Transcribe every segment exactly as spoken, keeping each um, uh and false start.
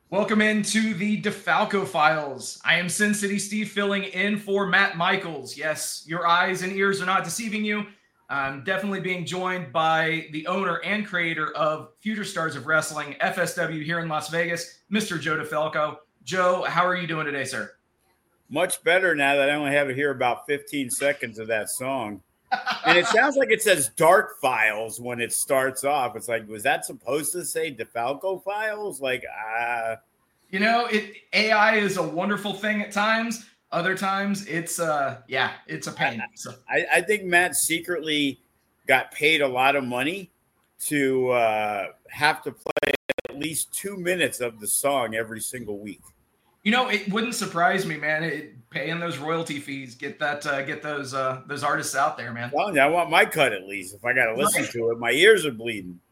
Welcome into the DeFalco Files. I am Sin City Steve filling in for Matt Michaels. Yes, your eyes and ears are not deceiving you. I'm definitely being joined by the owner and creator of Future Stars of Wrestling, F S W here in Las Vegas, Mister Joe DeFalco. Joe, how are you doing today, sir? Much better now that I only have to hear about fifteen seconds of that song. And it sounds like it says Dark Files when it starts off. It's like, was that supposed to say DeFalco Files? Like, uh You know, it A I is a wonderful thing at times. Other times, it's uh, yeah, it's a pain. So I, I think Matt secretly got paid a lot of money to uh, have to play at least two minutes of the song every single week. you know, it wouldn't surprise me, man. It, paying those royalty fees, get that, uh, get those uh, those artists out there, man. Well, I want my cut at least. If I got to listen to it, my ears are bleeding.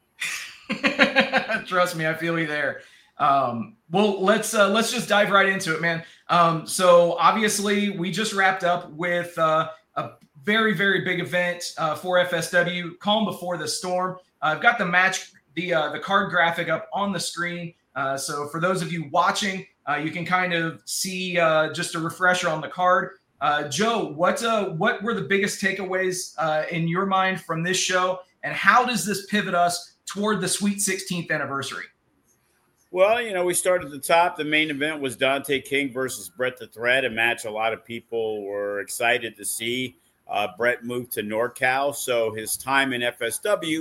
Trust me, I feel you there. Um, well, let's uh, let's just dive right into it, man. Um, so obviously, we just wrapped up with uh, a very very big event uh, for F S W, Calm Before the Storm. Uh, I've got the match, the uh, the card graphic up on the screen. Uh, so for those of you watching, uh, you can kind of see uh, just a refresher on the card. Uh, Joe, what uh, what were the biggest takeaways uh, in your mind from this show, and how does this pivot us toward the Sweet sixteenth anniversary? Well, you know, we started at the top. The main event was Dante King versus Brett the Thread, a match a lot of people were excited to see. Uh, Brett moved to NorCal, so his time in F S W,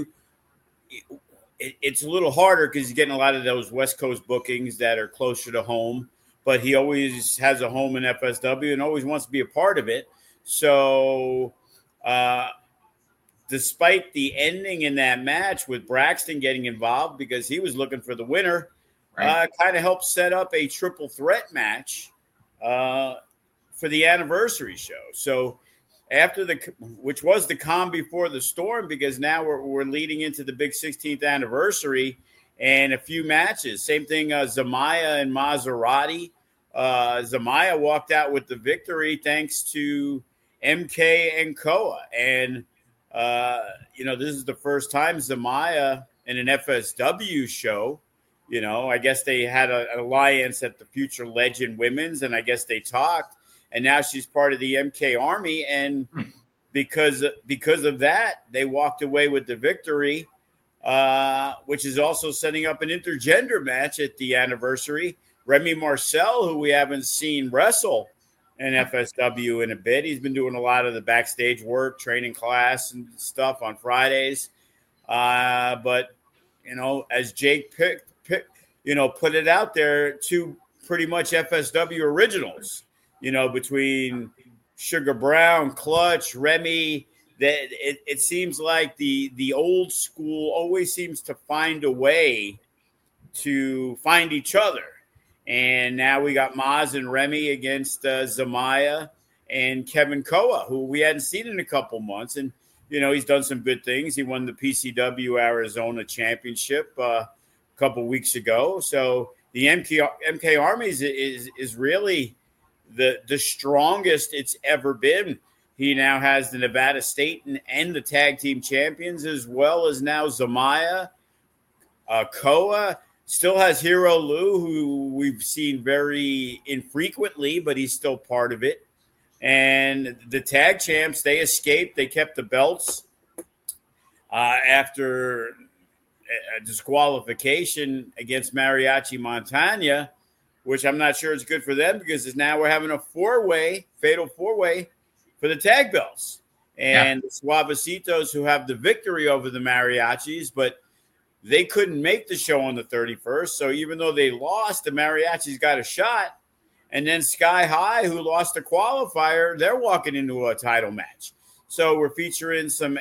it, it's a little harder because he's getting a lot of those West Coast bookings that are closer to home, but he always has a home in F S W and always wants to be a part of it. So, uh, despite the ending in that match with Braxton getting involved because he was looking for the winner, Right. Uh, kind of helped set up a triple threat match uh, for the anniversary show. So after the, which was the calm before the storm, because now we're, we're leading into the big sixteenth anniversary and a few matches. Same thing, uh, Zamaya and Maserati. Uh, Zamaya walked out with the victory thanks to M K and Koa. And, uh, you know, this is the first time Zamaya in an F S W show. You know, I guess they had a, an alliance at the Future Legend Women's, and I guess they talked. And now she's part of the M K Army, and because because of that, they walked away with the victory, uh, which is also setting up an intergender match at the anniversary. Remy Marcel, who we haven't seen wrestle in F S W in a bit, he's been doing a lot of the backstage work, training class and stuff on Fridays. Uh, but you know, as Jake picked. You know, put it out there, two pretty much F S W originals, you know, between Sugar Brown, Clutch, Remy. That it, it seems like the the old school always seems to find a way to find each other. And now we got Maz and Remy against uh, Zamaya and Kevin Koa, who we hadn't seen in a couple months. And, you know, he's done some good things. He won the P C W Arizona Championship uh couple weeks ago. So the M K, M K Army is, is, is really the, the strongest it's ever been. He now has the Nevada State and, and the tag team champions, as well as now Zamaya. Uh, Koa still has Hero Lou, who we've seen very infrequently, but he's still part of it. And the tag champs, they escaped. They kept the belts uh, after a disqualification against Mariachi Montana, which I'm not sure is good for them because now we're having a four-way, fatal four-way for the tag belts. And yeah. the Suavecitos, who have the victory over the Mariachis, but they couldn't make the show on the thirty-first. So even though they lost, the Mariachis got a shot. And then Sky High, who lost the qualifier, they're walking into a title match. So we're featuring some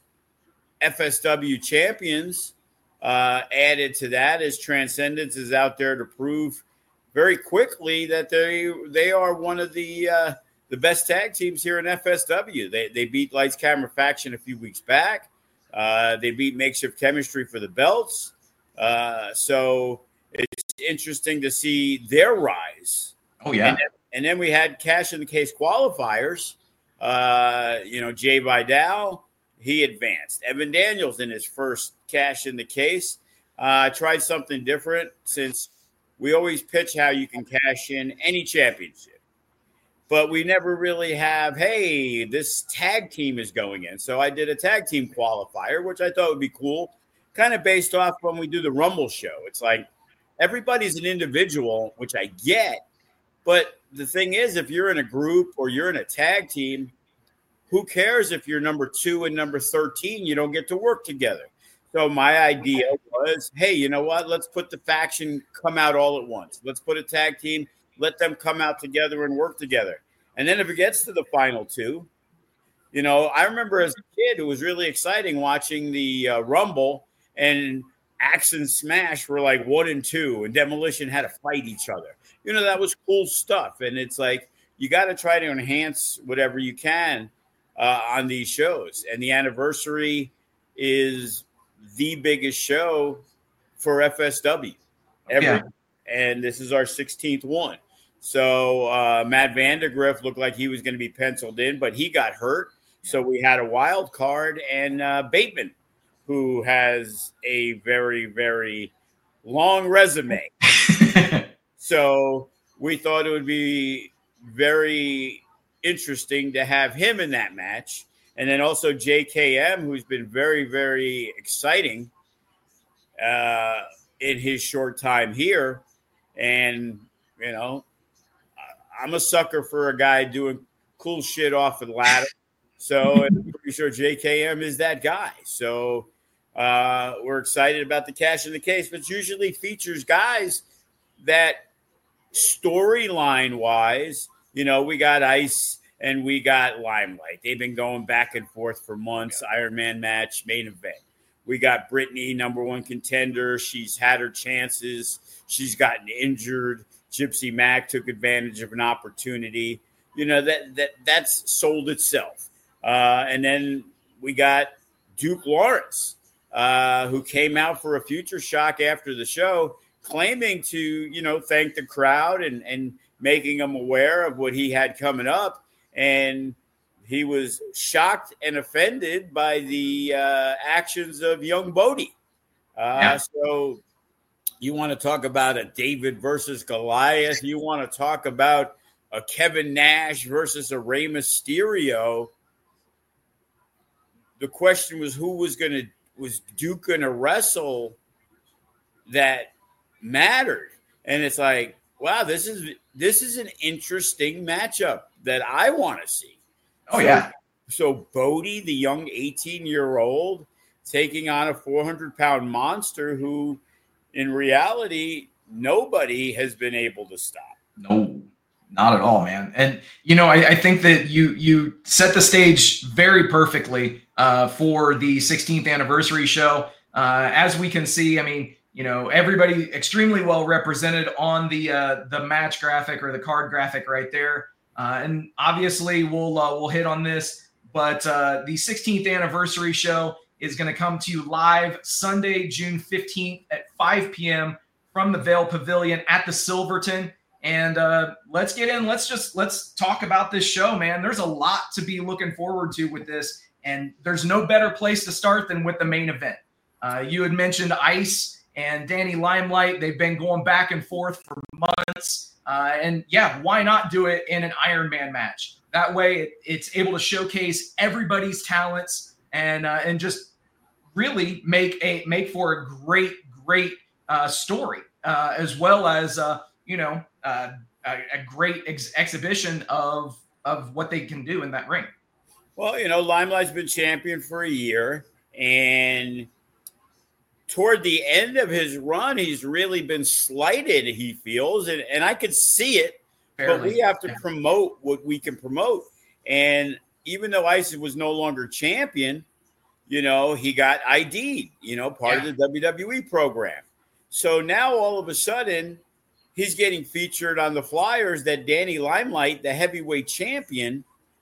ex-F S W champions. Uh, added to that is Transcendence is out there to prove very quickly that they they are one of the uh, the best tag teams here in F S W. They they beat Lights Camera Faction a few weeks back. Uh, they beat Makeshift Chemistry for the belts. Uh, so it's interesting to see their rise. Oh yeah. And then, and then we had Cash in the Case qualifiers. Uh, you know, Jay Vidal. He advanced. Evan Daniels in his first Cash in the Case uh, tried something different since we always pitch how you can cash in any championship. But we never really have, hey, this tag team is going in. So I did a tag team qualifier, which I thought would be cool, kind of based off when we do the Rumble show. It's like everybody's an individual, which I get. But the thing is, if you're in a group or you're in a tag team, who cares if you're number two and number thirteen? You don't get to work together. So my idea was, hey, you know what? Let's put the faction come out all at once. Let's put a tag team. Let them come out together and work together. And then if it gets to the final two, you know, I remember as a kid, it was really exciting watching the uh, Rumble, and Axe and Smash were like one and two, and Demolition had to fight each other. You know, that was cool stuff. And it's like, you got to try to enhance whatever you can uh, on these shows. And the anniversary is the biggest show for F S W ever. Yeah. And this is our sixteenth one. So uh, Matt Vandegrift looked like he was going to be penciled in, but he got hurt. So we had a wild card, and uh, Bateman, who has a very, very long resume. So we thought it would be very interesting to have him in that match. And then also J K M, who's been very, very exciting uh, in his short time here. And, you know, I'm a sucker for a guy doing cool shit off the ladder. So I'm pretty sure J K M is that guy. So uh, we're excited about the cash in the case, but it usually features guys that storyline-wise, you know, we got Ice and we got Limelight. They've been going back and forth for months. Iron Man match, main event. We got Brittany, number one contender. She's had her chances. She's gotten injured. Gypsy Mac took advantage of an opportunity. You know, that that that's sold itself. Uh, and then we got Duke Lawrence, uh, who came out for a Future Shock after the show, claiming to, you know, thank the crowd and, and making them aware of what he had coming up. And he was shocked and offended by the uh, actions of young Bodie. Uh, yeah. So you want to talk about a David versus Goliath. You want to talk about a Kevin Nash versus a Rey Mysterio. The question was, who was going to, was Duke going to wrestle that mattered? And it's like, wow, this is, this is an interesting matchup that I want to see. Oh, yeah. So Bodie, the young eighteen-year-old, taking on a four hundred pound monster who, in reality, nobody has been able to stop. No, not at all, man. And, you know, I, I think that you you set the stage very perfectly uh, for the sixteenth anniversary show. Uh, as we can see, I mean, you know, everybody extremely well represented on the uh, the match graphic or the card graphic right there. Uh, and obviously, we'll uh, we'll hit on this, but uh, the sixteenth anniversary show is going to come to you live Sunday, June fifteenth at five p.m. from the Vail Pavilion at the Silverton. And uh, let's get in. Let's just let's talk about this show, man. There's a lot to be looking forward to with this, and there's no better place to start than with the main event. Uh, you had mentioned Ice and Danny Limelight. They've been going back and forth for months. Uh, and yeah, why not do it in an Iron Man match? That way it, it's able to showcase everybody's talents and uh, and just really make a make for a great, great uh, story, uh, as well as, uh, you know, uh, a, a great ex- exhibition of of what they can do in that ring. Well, you know, Limelight's been champion for a year, and toward the end of his run, he's really been slighted, he feels, and, and I could see it, Fairly. But we have to yeah. promote what we can promote. And even though Ice was no longer champion, you know, he got I D'd, you know, part yeah. of the W W E program. So now all of a sudden, he's getting featured on the flyers that Danny Limelight, the heavyweight champion,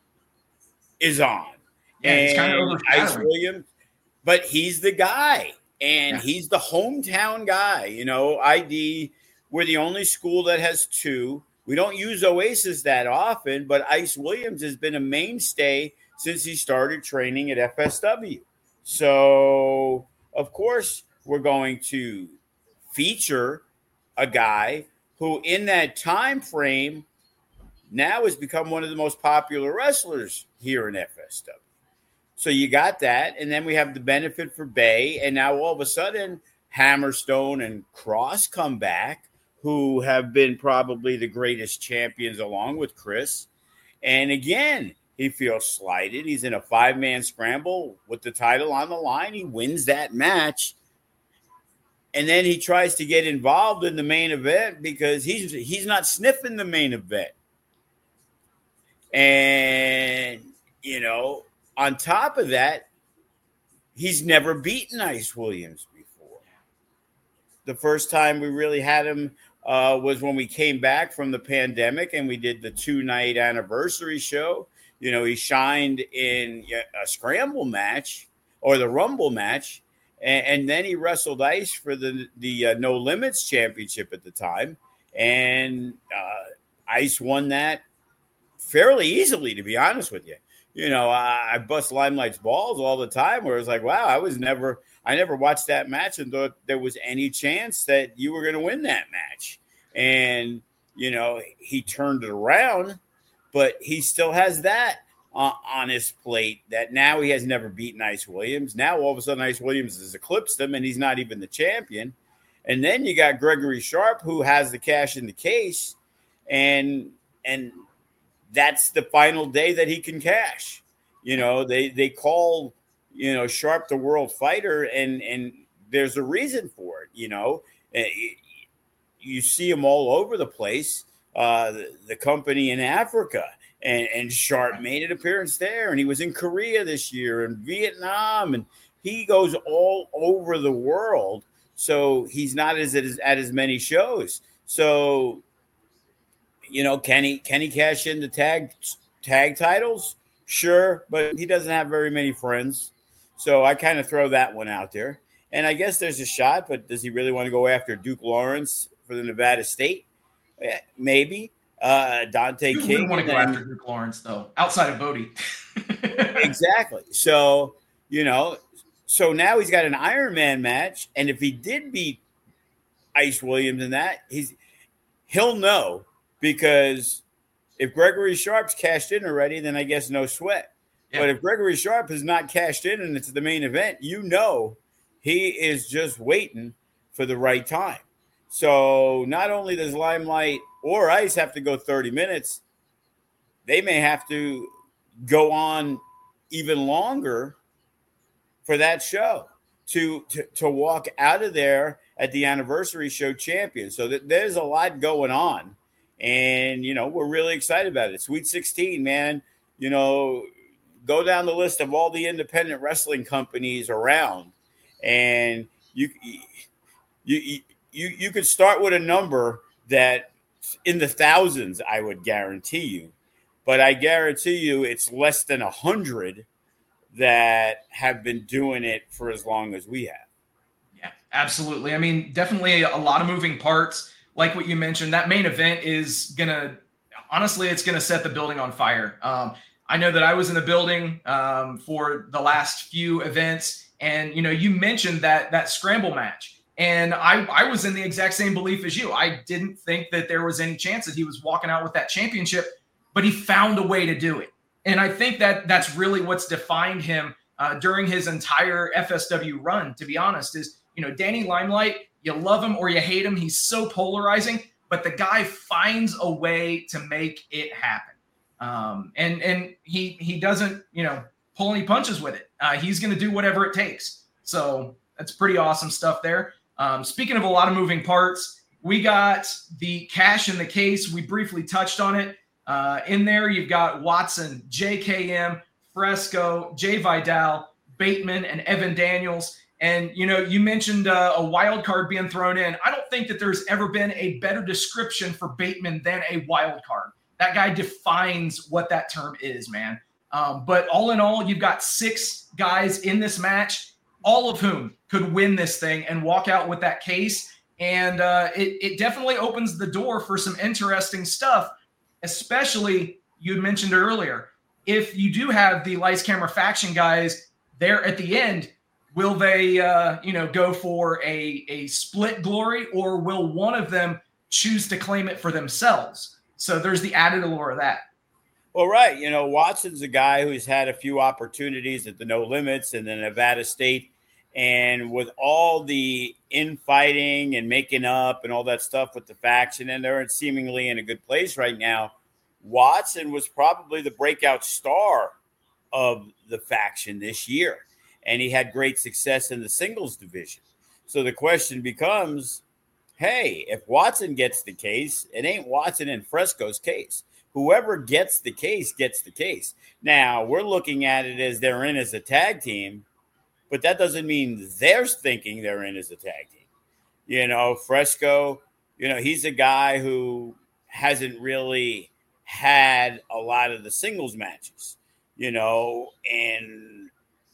is on. Yeah, and it's kind of Ice Williams, but he's the guy. And yeah. he's the hometown guy. You know, I D, we're the only school that has two. We don't use Oasis that often, but Ice Williams has been a mainstay since he started training at F S W. So, of course, we're going to feature a guy who in that time frame now has become one of the most popular wrestlers here in F S W. So you got that, and then we have the benefit for Bay, and now all of a sudden Hammerstone and Cross come back, who have been probably the greatest champions along with Chris. And again, he feels slighted. He's in a five-man scramble with the title on the line. He wins that match. And then he tries to get involved in the main event because he's he's not sniffing the main event. And, you know, on top of that, he's never beaten Ice Williams before. The first time we really had him uh, was when we came back from the pandemic and we did the two-night anniversary show. You know, he shined in a scramble match or the Rumble match, and, and then he wrestled Ice for the, the uh, No Limits Championship at the time. And uh, Ice won that fairly easily, to be honest with you. You know, I, I bust Limelight's balls all the time where it's like, wow, I was never, I never watched that match and thought there was any chance that you were going to win that match. And, you know, he turned it around, but he still has that uh, on his plate that now he has never beaten Ice Williams. Now, all of a sudden, Ice Williams has eclipsed him and he's not even the champion. And then you got Gregory Sharp, who has the cash in the case. And, and, that's the final day that he can cash. You know, they they call, you know, Sharp the world fighter, and and there's a reason for it. You know, you see him all over the place. Uh, the, the company in Africa, and, and Sharp made an appearance there, and he was in Korea this year and Vietnam, and he goes all over the world. So he's not as at as, at as many shows. So, you know, can he can he cash in the tag tag titles? Sure, but he doesn't have very many friends. So I kind of throw that one out there. And I guess there's a shot, but does he really want to go after Duke Lawrence for the Nevada State? Yeah, maybe. Uh, Dante you King. want to go after Duke Lawrence, though, outside of Bodie. Exactly. So, you know, so now he's got an Iron Man match. And if he did beat Ice Williams in that, he's he'll know. Because if Gregory Sharp's cashed in already, then I guess no sweat. Yeah. But if Gregory Sharp has not cashed in and it's the main event, you know he is just waiting for the right time. So not only does Limelight or Ice have to go thirty minutes, they may have to go on even longer for that show to, to, to walk out of there at the anniversary show champion. So that there's a lot going on. And, you know, we're really excited about it. Sweet sixteen, man, you know, go down the list of all the independent wrestling companies around. And you, you, you, you could start with a number that in the thousands, I would guarantee you. But I guarantee you it's less than a hundred that have been doing it for as long as we have. Yeah, absolutely. I mean, definitely a lot of moving parts. Like what you mentioned, that main event is going to, honestly, it's going to set the building on fire. Um, I know that I was in the building um, for the last few events, and, you know, you mentioned that that scramble match, and I, I was in the exact same belief as you. I didn't think that there was any chance that he was walking out with that championship, but he found a way to do it. And I think that that's really what's defined him uh, during his entire F S W run, to be honest, is, you know, Danny Limelight, you love him or you hate him. He's so polarizing, but the guy finds a way to make it happen. Um, and and he he doesn't, you know, pull any punches with it. Uh, he's going to do whatever it takes. So that's pretty awesome stuff there. Um, speaking of a lot of moving parts, we got the cash in the case. We briefly touched on it. Uh, in there, you've got Watson, J K M, Fresco, Jay Vidal, Bateman, and Evan Daniels. And, you know, you mentioned uh, a wild card being thrown in. I don't think that there's ever been a better description for Bateman than a wild card. That guy defines what that term is, man. Um, but all in all, you've got six guys in this match, all of whom could win this thing and walk out with that case. And uh, it, it definitely opens the door for some interesting stuff, especially you mentioned earlier. If you do have the Lights Camera Faction guys there at the end, will they, uh, you know, go for a, a split glory, or will one of them choose to claim it for themselves? So there's the added allure of that. Well, right. You know, Watson's a guy who's had a few opportunities at the No Limits and then Nevada State. And with all the infighting and making up and all that stuff with the faction, and they're seemingly in a good place right now, Watson was probably the breakout star of the faction this year. And he had great success in the singles division. So the question becomes, hey, if Watson gets the case, it ain't Watson and Fresco's case. Whoever gets the case gets the case. Now, we're looking at it as they're in as a tag team, but that doesn't mean they're thinking they're in as a tag team. You know, Fresco, you know, he's a guy who hasn't really had a lot of the singles matches, you know, and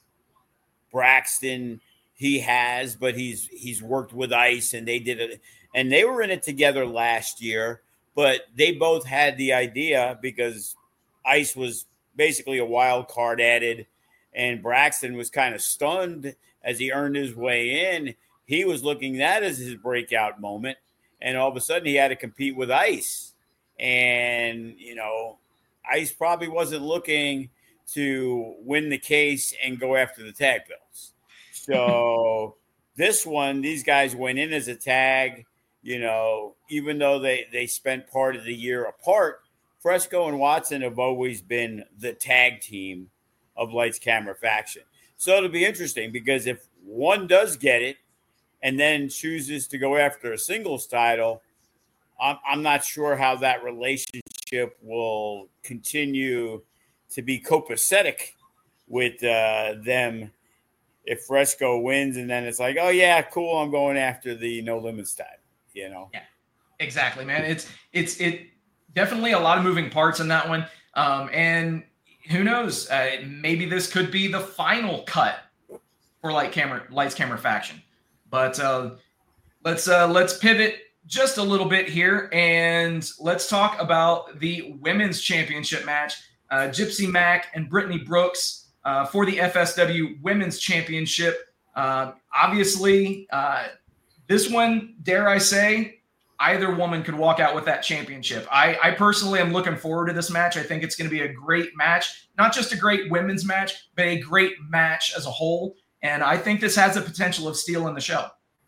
Braxton, he has, but he's he's worked with Ice, and they did it, and they were in it together last year, but they both had the idea because Ice was basically a wild card added, and Braxton was kind of stunned as he earned his way in. He was looking at that as his breakout moment, and all of a sudden he had to compete with Ice. And, you know, Ice probably wasn't looking to win the case and go after the tag belts. So this one, these guys went in as a tag, you know, even though they, they spent part of the year apart. Fresco and Watson have always been the tag team of Lights Camera Faction. So it'll be interesting because if one does get it and then chooses to go after a singles title, I'm, I'm not sure how that relationship will continue to be copacetic with uh, them if Fresco wins and then it's like, oh, yeah, cool, I'm going after the No Limits title, you know? Yeah, exactly, man. It's it's it definitely a lot of moving parts in that one. Um, and who knows? Uh, maybe this could be the final cut for Light Camera, Lights Camera Faction. But uh, let's uh, let's pivot just a little bit here, and let's talk about the women's championship match. Uh, Gypsy Mac and Brittany Brooks uh, for the F S W Women's Championship. Uh, obviously, uh, this one, dare I say, either woman could walk out with that championship. I, I personally am looking forward to this match. I think it's going to be a great match, not just a great women's match, but a great match as a whole. And I think this has the potential of stealing the show.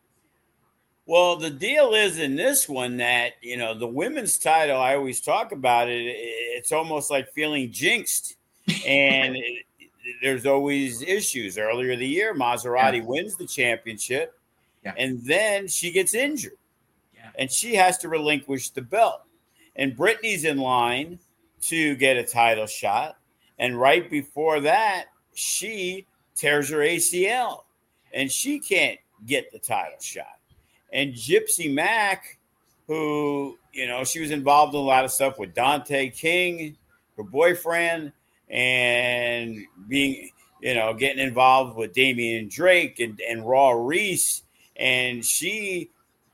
Well, the deal is in this one that, you know, the women's title, I always talk about it, it's almost like feeling jinxed. And it, there's always issues. Earlier the year, Maserati yeah. wins the championship, yeah. and then she gets injured. Yeah. And she has to relinquish the belt. And Brittany's in line to get a title shot. And right before that, she tears her A C L. And she can't get the title shot. And Gypsy Mac, who, you know, she was involved in a lot of stuff with Dante King, her boyfriend, and being, you know, getting involved with Damian Drake and, and Raw Reese. And she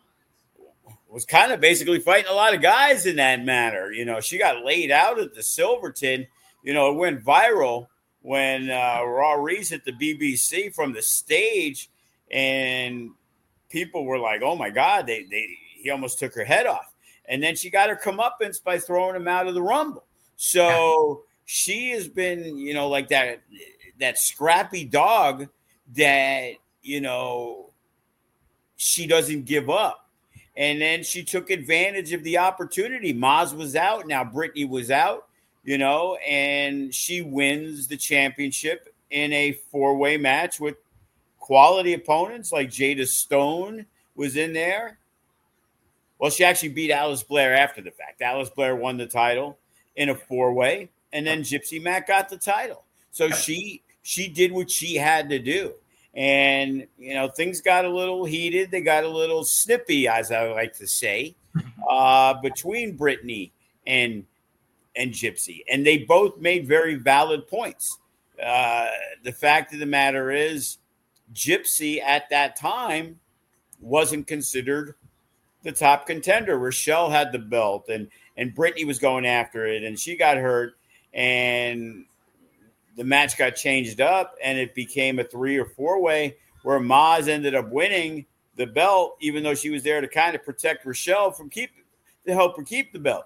was kind of basically fighting a lot of guys in that matter. You know, she got laid out at the Silverton. You know, it went viral when uh, Raw Reese hit the B B C from the stage, and people were like, oh, my God, they they he almost took her head off. And then she got her comeuppance by throwing him out of the Rumble. So yeah. she has been, you know, like that that scrappy dog that, you know, she doesn't give up. And then she took advantage of the opportunity. Maz was out. Now Brittany was out, you know, and she wins the championship in a four-way match with quality opponents like Jada Stone was in there. Well, she actually beat Alice Blair after the fact. Alice Blair won the title in a four-way, and then Gypsy Mac got the title. So she she did what she had to do. And, you know, things got a little heated. They got a little snippy, as I like to say, uh, between Brittany and, and Gypsy. And they both made very valid points. Uh, the fact of the matter is, Gypsy at that time wasn't considered the top contender. Rochelle had the belt, and, and Brittany was going after it, and she got hurt, and the match got changed up, and it became a three or four way where Maz ended up winning the belt, even though she was there to kind of protect Rochelle from keep to help her keep the belt.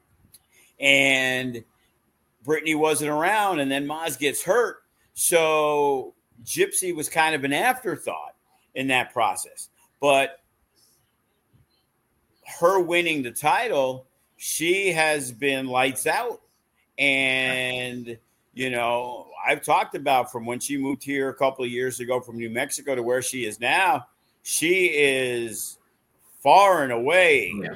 And Brittany wasn't around, and then Maz gets hurt. So Gypsy was kind of an afterthought in that process. But her winning the title, she has been lights out. And, you know, I've talked about from when she moved here a couple of years ago from New Mexico to where she is now, she is far and away yeah.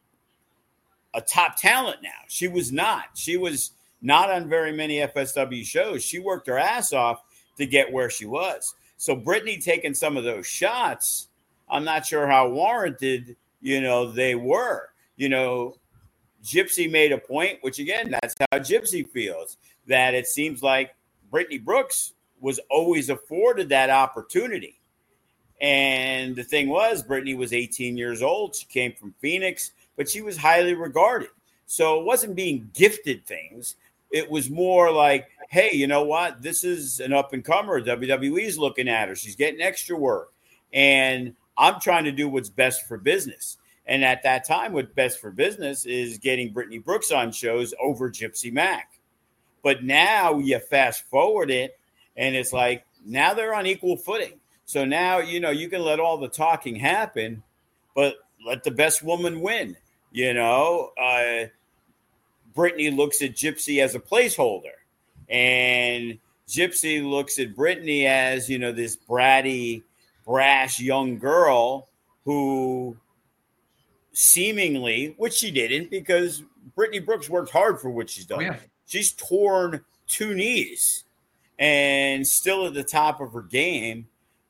a top talent now. She was not. She was not on very many F S W shows. She worked her ass off to get where she was. So Brittany taking some of those shots, I'm not sure how warranted, you know, they were. You know, Gypsy made a point, which again, that's how Gypsy feels, that it seems like Brittany Brooks was always afforded that opportunity. And the thing was, Brittany was eighteen years old. She came from Phoenix, but she was highly regarded. So it wasn't being gifted things. It was more like, hey, you know what? This is an up-and-comer. W W E's looking at her. She's getting extra work. And I'm trying to do what's best for business. And at that time, what's best for business is getting Brittany Brooks on shows over Gypsy Mac. But now you fast forward it, and it's like now they're on equal footing. So now, you know, you can let all the talking happen, but let the best woman win. You know, uh, Brittany looks at Gypsy as a placeholder, and Gypsy looks at Brittany as, you know, this bratty, brash young girl who seemingly, which she didn't, because Brittany Brooks worked hard for what she's done. Oh, yeah. She's torn two knees and still at the top of her game.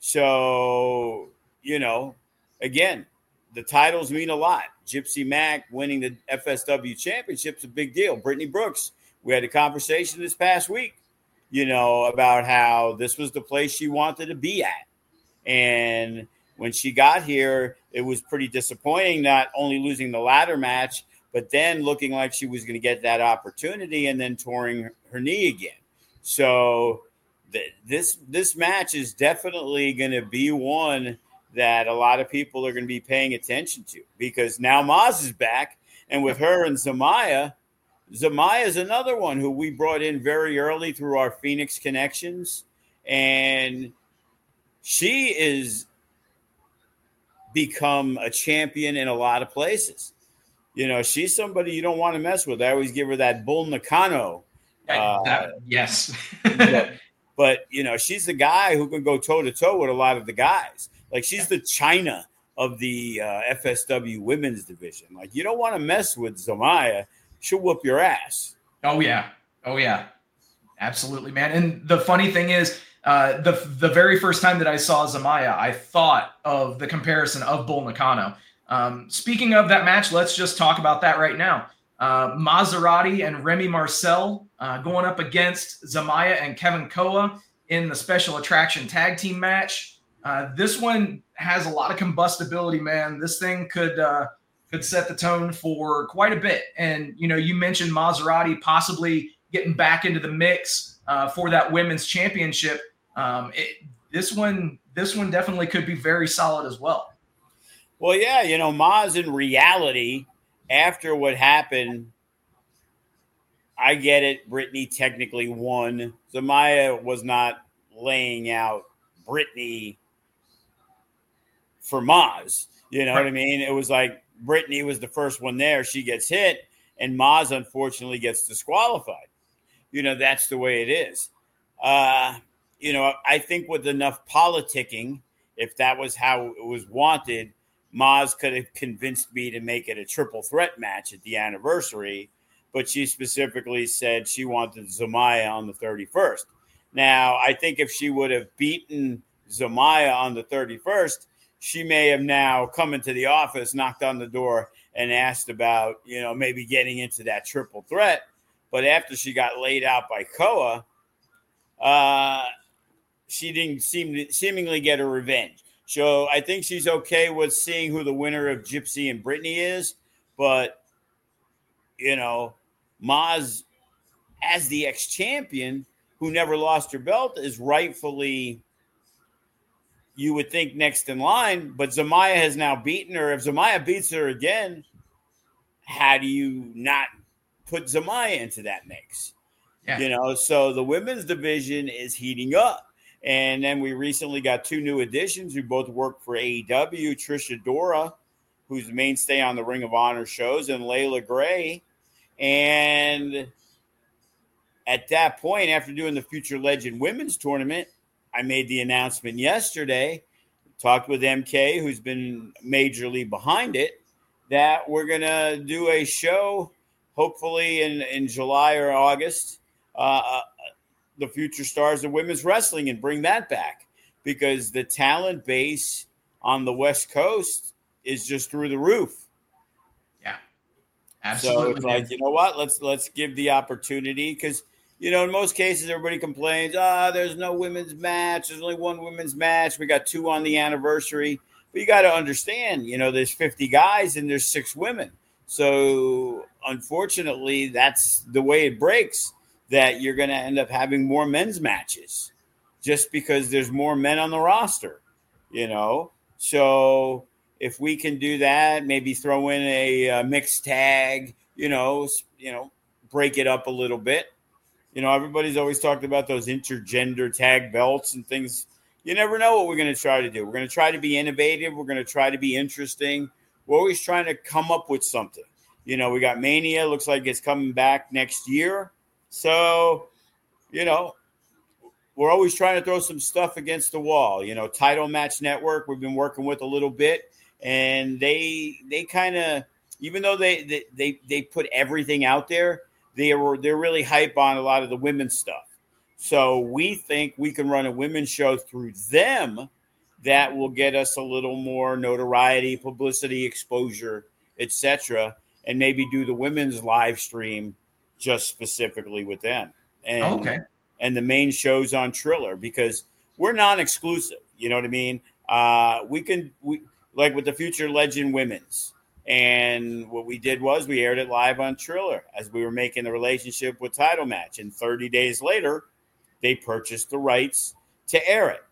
So, you know, again, the titles mean a lot. Gypsy Mac winning the F S W championship is a big deal. Brittany Brooks, we had a conversation this past week, you know, about how this was the place she wanted to be at. And when she got here, it was pretty disappointing, not only losing the ladder match, but then looking like she was going to get that opportunity and then touring her knee again. So th- this this match is definitely going to be one that a lot of people are going to be paying attention to, because now Maz is back, and with her and Zamaya, Zamaya is another one who we brought in very early through our Phoenix connections, and she is become a champion in a lot of places. You know, she's somebody you don't want to mess with. I always give her that Bull Nakano. Uh, that, yes. but, but, you know, she's the guy who can go toe-to-toe with a lot of the guys. Like, she's the China of the uh, F S W women's division. Like, you don't want to mess with Zamaya. She'll whoop your ass. Oh, yeah. Oh, yeah. Absolutely, man. And the funny thing is, uh, the the very first time that I saw Zamaya, I thought of the comparison of Bull Nakano. Um, speaking of that match, let's just talk about that right now. Uh, Maserati and Remy Marcel uh, going up against Zamaya and Kevin Koa in the special attraction tag team match. Uh, this one has a lot of combustibility, man. This thing could uh, could set the tone for quite a bit. And, you know, you mentioned Maserati possibly getting back into the mix uh, for that women's championship. Um, it, this one, this one definitely could be very solid as well. Well, yeah, you know, Maz in reality, after what happened, I get it. Brittany technically won. Zamaya was not laying out Brittany for Maz. You know right. what I mean? It was like Brittany was the first one there. She gets hit, and Maz unfortunately gets disqualified. You know, that's the way it is. Uh, you know, I think with enough politicking, if that was how it was wanted, Maz could have convinced me to make it a triple threat match at the anniversary, but she specifically said she wanted Zamaya on the thirty-first. Now, I think if she would have beaten Zamaya on the thirty-first, she may have now come into the office, knocked on the door, and asked about, you know, maybe getting into that triple threat. But after she got laid out by Koa, uh, she didn't seem to seemingly get her revenge. So I think she's okay with seeing who the winner of Gypsy and Brittany is. But, you know, Maz, as the ex-champion who never lost her belt, is rightfully you would think next in line, but Zamaya has now beaten her. If Zamaya beats her again, how do you not put Zamaya into that mix? Yeah. You know, so the women's division is heating up. And then we recently got two new additions who both work for A E W, Trisha Dora, who's the mainstay on the Ring of Honor shows, and Layla Gray. And at that point, after doing the Future Legend Women's Tournament, I made the announcement yesterday, talked with M K, who's been majorly behind it, that we're going to do a show, hopefully in, in July or August, uh, the Future Stars of Women's Wrestling, and bring that back, because the talent base on the West Coast is just through the roof. Yeah, absolutely. So it's like, you know what, let's let's give the opportunity, because, you know, in most cases, everybody complains, ah, oh, there's no women's match. There's only one women's match. We got two on the anniversary. But you got to understand, you know, there's fifty guys and there's six women. So, unfortunately, that's the way it breaks, that you're going to end up having more men's matches just because there's more men on the roster, you know. So, if we can do that, maybe throw in a, a mixed tag, you know, you know, break it up a little bit. You know, everybody's always talked about those intergender tag belts and things. You never know what we're going to try to do. We're going to try to be innovative. We're going to try to be interesting. We're always trying to come up with something. You know, we got Mania. Looks like it's coming back next year. So, you know, we're always trying to throw some stuff against the wall. You know, Title Match Network, we've been working with a little bit. And they they kind of, even though they, they, they, they put everything out there, They were they're really hype on a lot of the women's stuff. So we think we can run a women's show through them that will get us a little more notoriety, publicity, exposure, et cetera, and maybe do the women's live stream just specifically with them. And, oh, okay. And the main shows on Triller, because we're non-exclusive. You know what I mean? Uh, we can we like with the Future Legend Women's. And what we did was we aired it live on Triller as we were making the relationship with Title Match. And thirty days later, they purchased the rights to air it.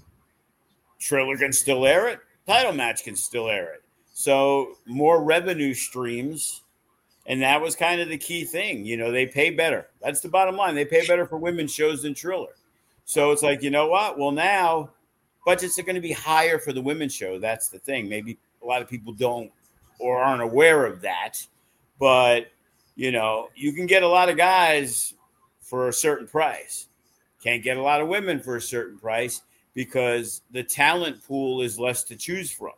Triller can still air it. Title Match can still air it. So more revenue streams. And that was kind of the key thing. You know, they pay better. That's the bottom line. They pay better for women's shows than Triller. So it's like, you know what? Well, now budgets are going to be higher for the women's show. That's the thing. Maybe a lot of people don't or aren't aware of that. But, you know, you can get a lot of guys for a certain price. Can't get a lot of women for a certain price because the talent pool is less to choose from.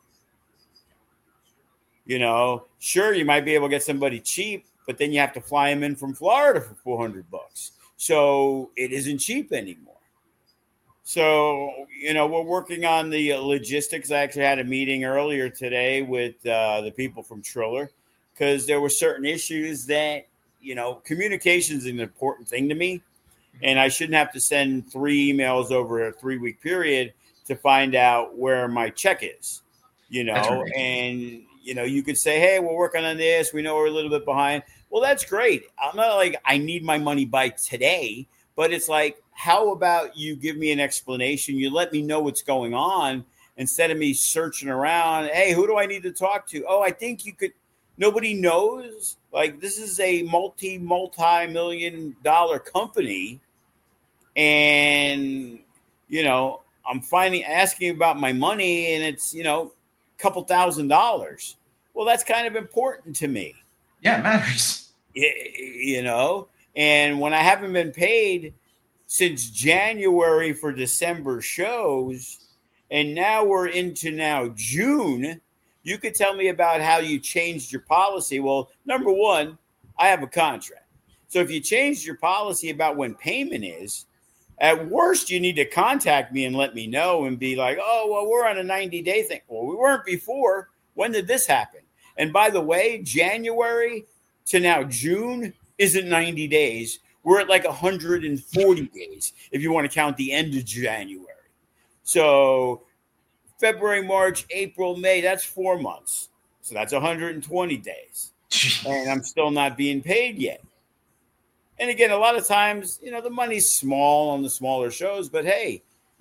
You know, sure, you might be able to get somebody cheap, but then you have to fly them in from Florida for four hundred bucks. So it isn't cheap anymore. So, you know, we're working on the logistics. I actually had a meeting earlier today with uh, the people from Triller because there were certain issues that, you know, communication is an important thing to me. And I shouldn't have to send three emails over a three-week period to find out where my check is, you know. Right. And, you know, you could say, hey, we're working on this. We know we're a little bit behind. Well, that's great. I'm not like I need my money by today, but it's like, how about you give me an explanation? You let me know what's going on instead of me searching around. Hey, who do I need to talk to? Oh, I think you could. Nobody knows. Like, this is a multi, multi-million dollar company. And, you know, I'm finding, asking about my money and it's, you know, a couple thousand dollars. Well, that's kind of important to me. Yeah, it matters. You know, and when I haven't been paid since January for December shows, and now we're into now June, you could tell me about how you changed your policy. Well, number one, I have a contract. So if you changed your policy about when payment is, at worst, you need to contact me and let me know and be like, oh, well, we're on a ninety-day thing. Well, we weren't before. When did this happen? And by the way, January to now June isn't ninety days. We're at like one hundred forty days if you want to count the end of January. So February, March, April, May, that's four months. So that's one hundred twenty days. And I'm still not being paid yet. And again, a lot of times, you know, the money's small on the smaller shows, but hey,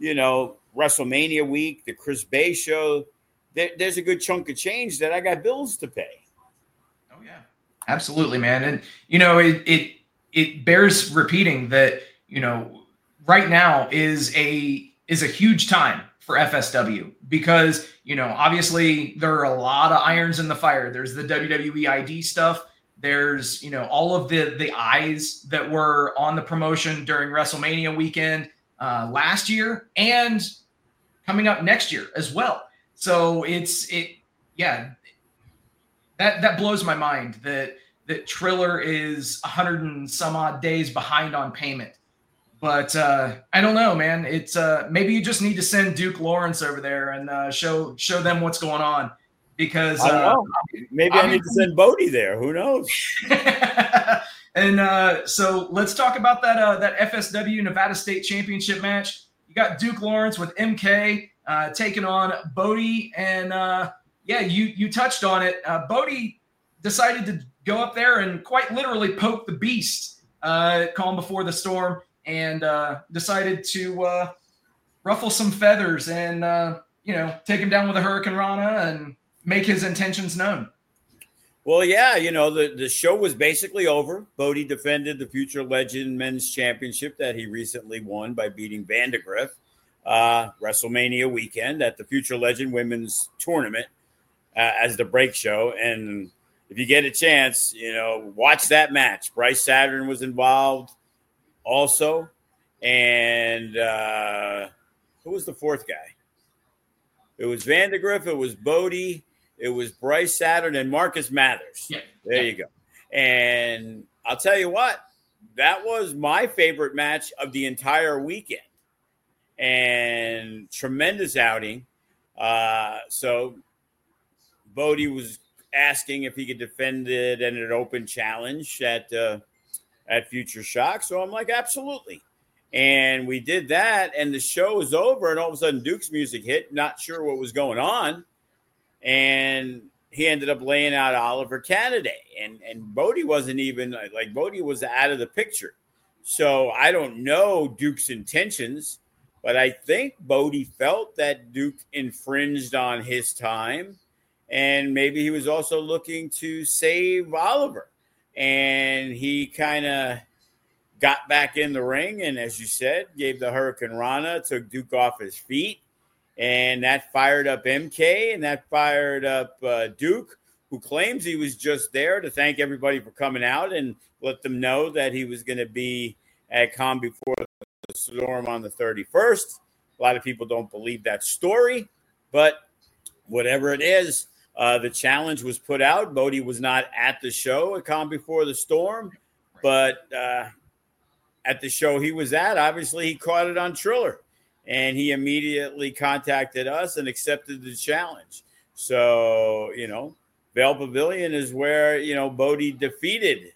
you know, WrestleMania week, the Chris Bay show, there, there's a good chunk of change that I got bills to pay. Oh yeah, absolutely, man. And you know, it it it bears repeating that, you know, right now is a is a huge time for F S W because, you know, obviously there are a lot of irons in the fire. There's the W W E I D stuff. There's, you know, all of the the eyes that were on the promotion during WrestleMania weekend uh, last year and coming up next year as well. So it's it, yeah, that that blows my mind that that Triller is a hundred and some odd days behind on payment. But uh, I don't know, man. It's uh, maybe you just need to send Duke Lawrence over there and uh, show show them what's going on because I don't uh, know. Maybe I need to send Bodie there. Who knows? And uh, so let's talk about that uh, that F S W Nevada State Championship match. You got Duke Lawrence with M K uh, taking on Bodie, and uh, yeah, you you touched on it. Uh, Bodie decided to go up there and quite literally poke the beast, uh, calm before the storm, and uh, decided to uh, ruffle some feathers and uh, you know, take him down with a Hurricane Rana and make his intentions known. Well, yeah, you know, the, the show was basically over. Bodie defended the Future Legend Men's Championship that he recently won by beating Vandegrift uh, WrestleMania weekend at the Future Legend Women's Tournament uh, as the break show. And if you get a chance, you know, watch that match. Bryce Saturn was involved also. And uh, who was the fourth guy? It was Vandegrift. It was Bodie. It was Bryce Saturn and Marcus Mathers. Yeah. There yeah. you go. And I'll tell you what, that was my favorite match of the entire weekend. And tremendous outing. Uh, so Bodie was asking if he could defend it in an open challenge at uh, at Future Shock. So I'm like, absolutely. And we did that, and the show was over, and all of a sudden Duke's music hit, not sure what was going on. And he ended up laying out Oliver Canaday. And and Bodie wasn't even, like, Bodie was out of the picture. So I don't know Duke's intentions, but I think Bodie felt that Duke infringed on his time. And maybe he was also looking to save Oliver. And he kind of got back in the ring. And as you said, gave the Hurricane Rana, took Duke off his feet. And that fired up M K, and that fired up uh, Duke, who claims he was just there to thank everybody for coming out and let them know that he was going to be at Calm Before the Storm on the thirty-first. A lot of people don't believe that story, but whatever it is, uh, the challenge was put out. Bodie was not at the show at Calm Before the Storm, but uh, at the show he was at, obviously he caught it on Triller. And he immediately contacted us and accepted the challenge. So, you know, Vail Pavilion is where, you know, Bodie defeated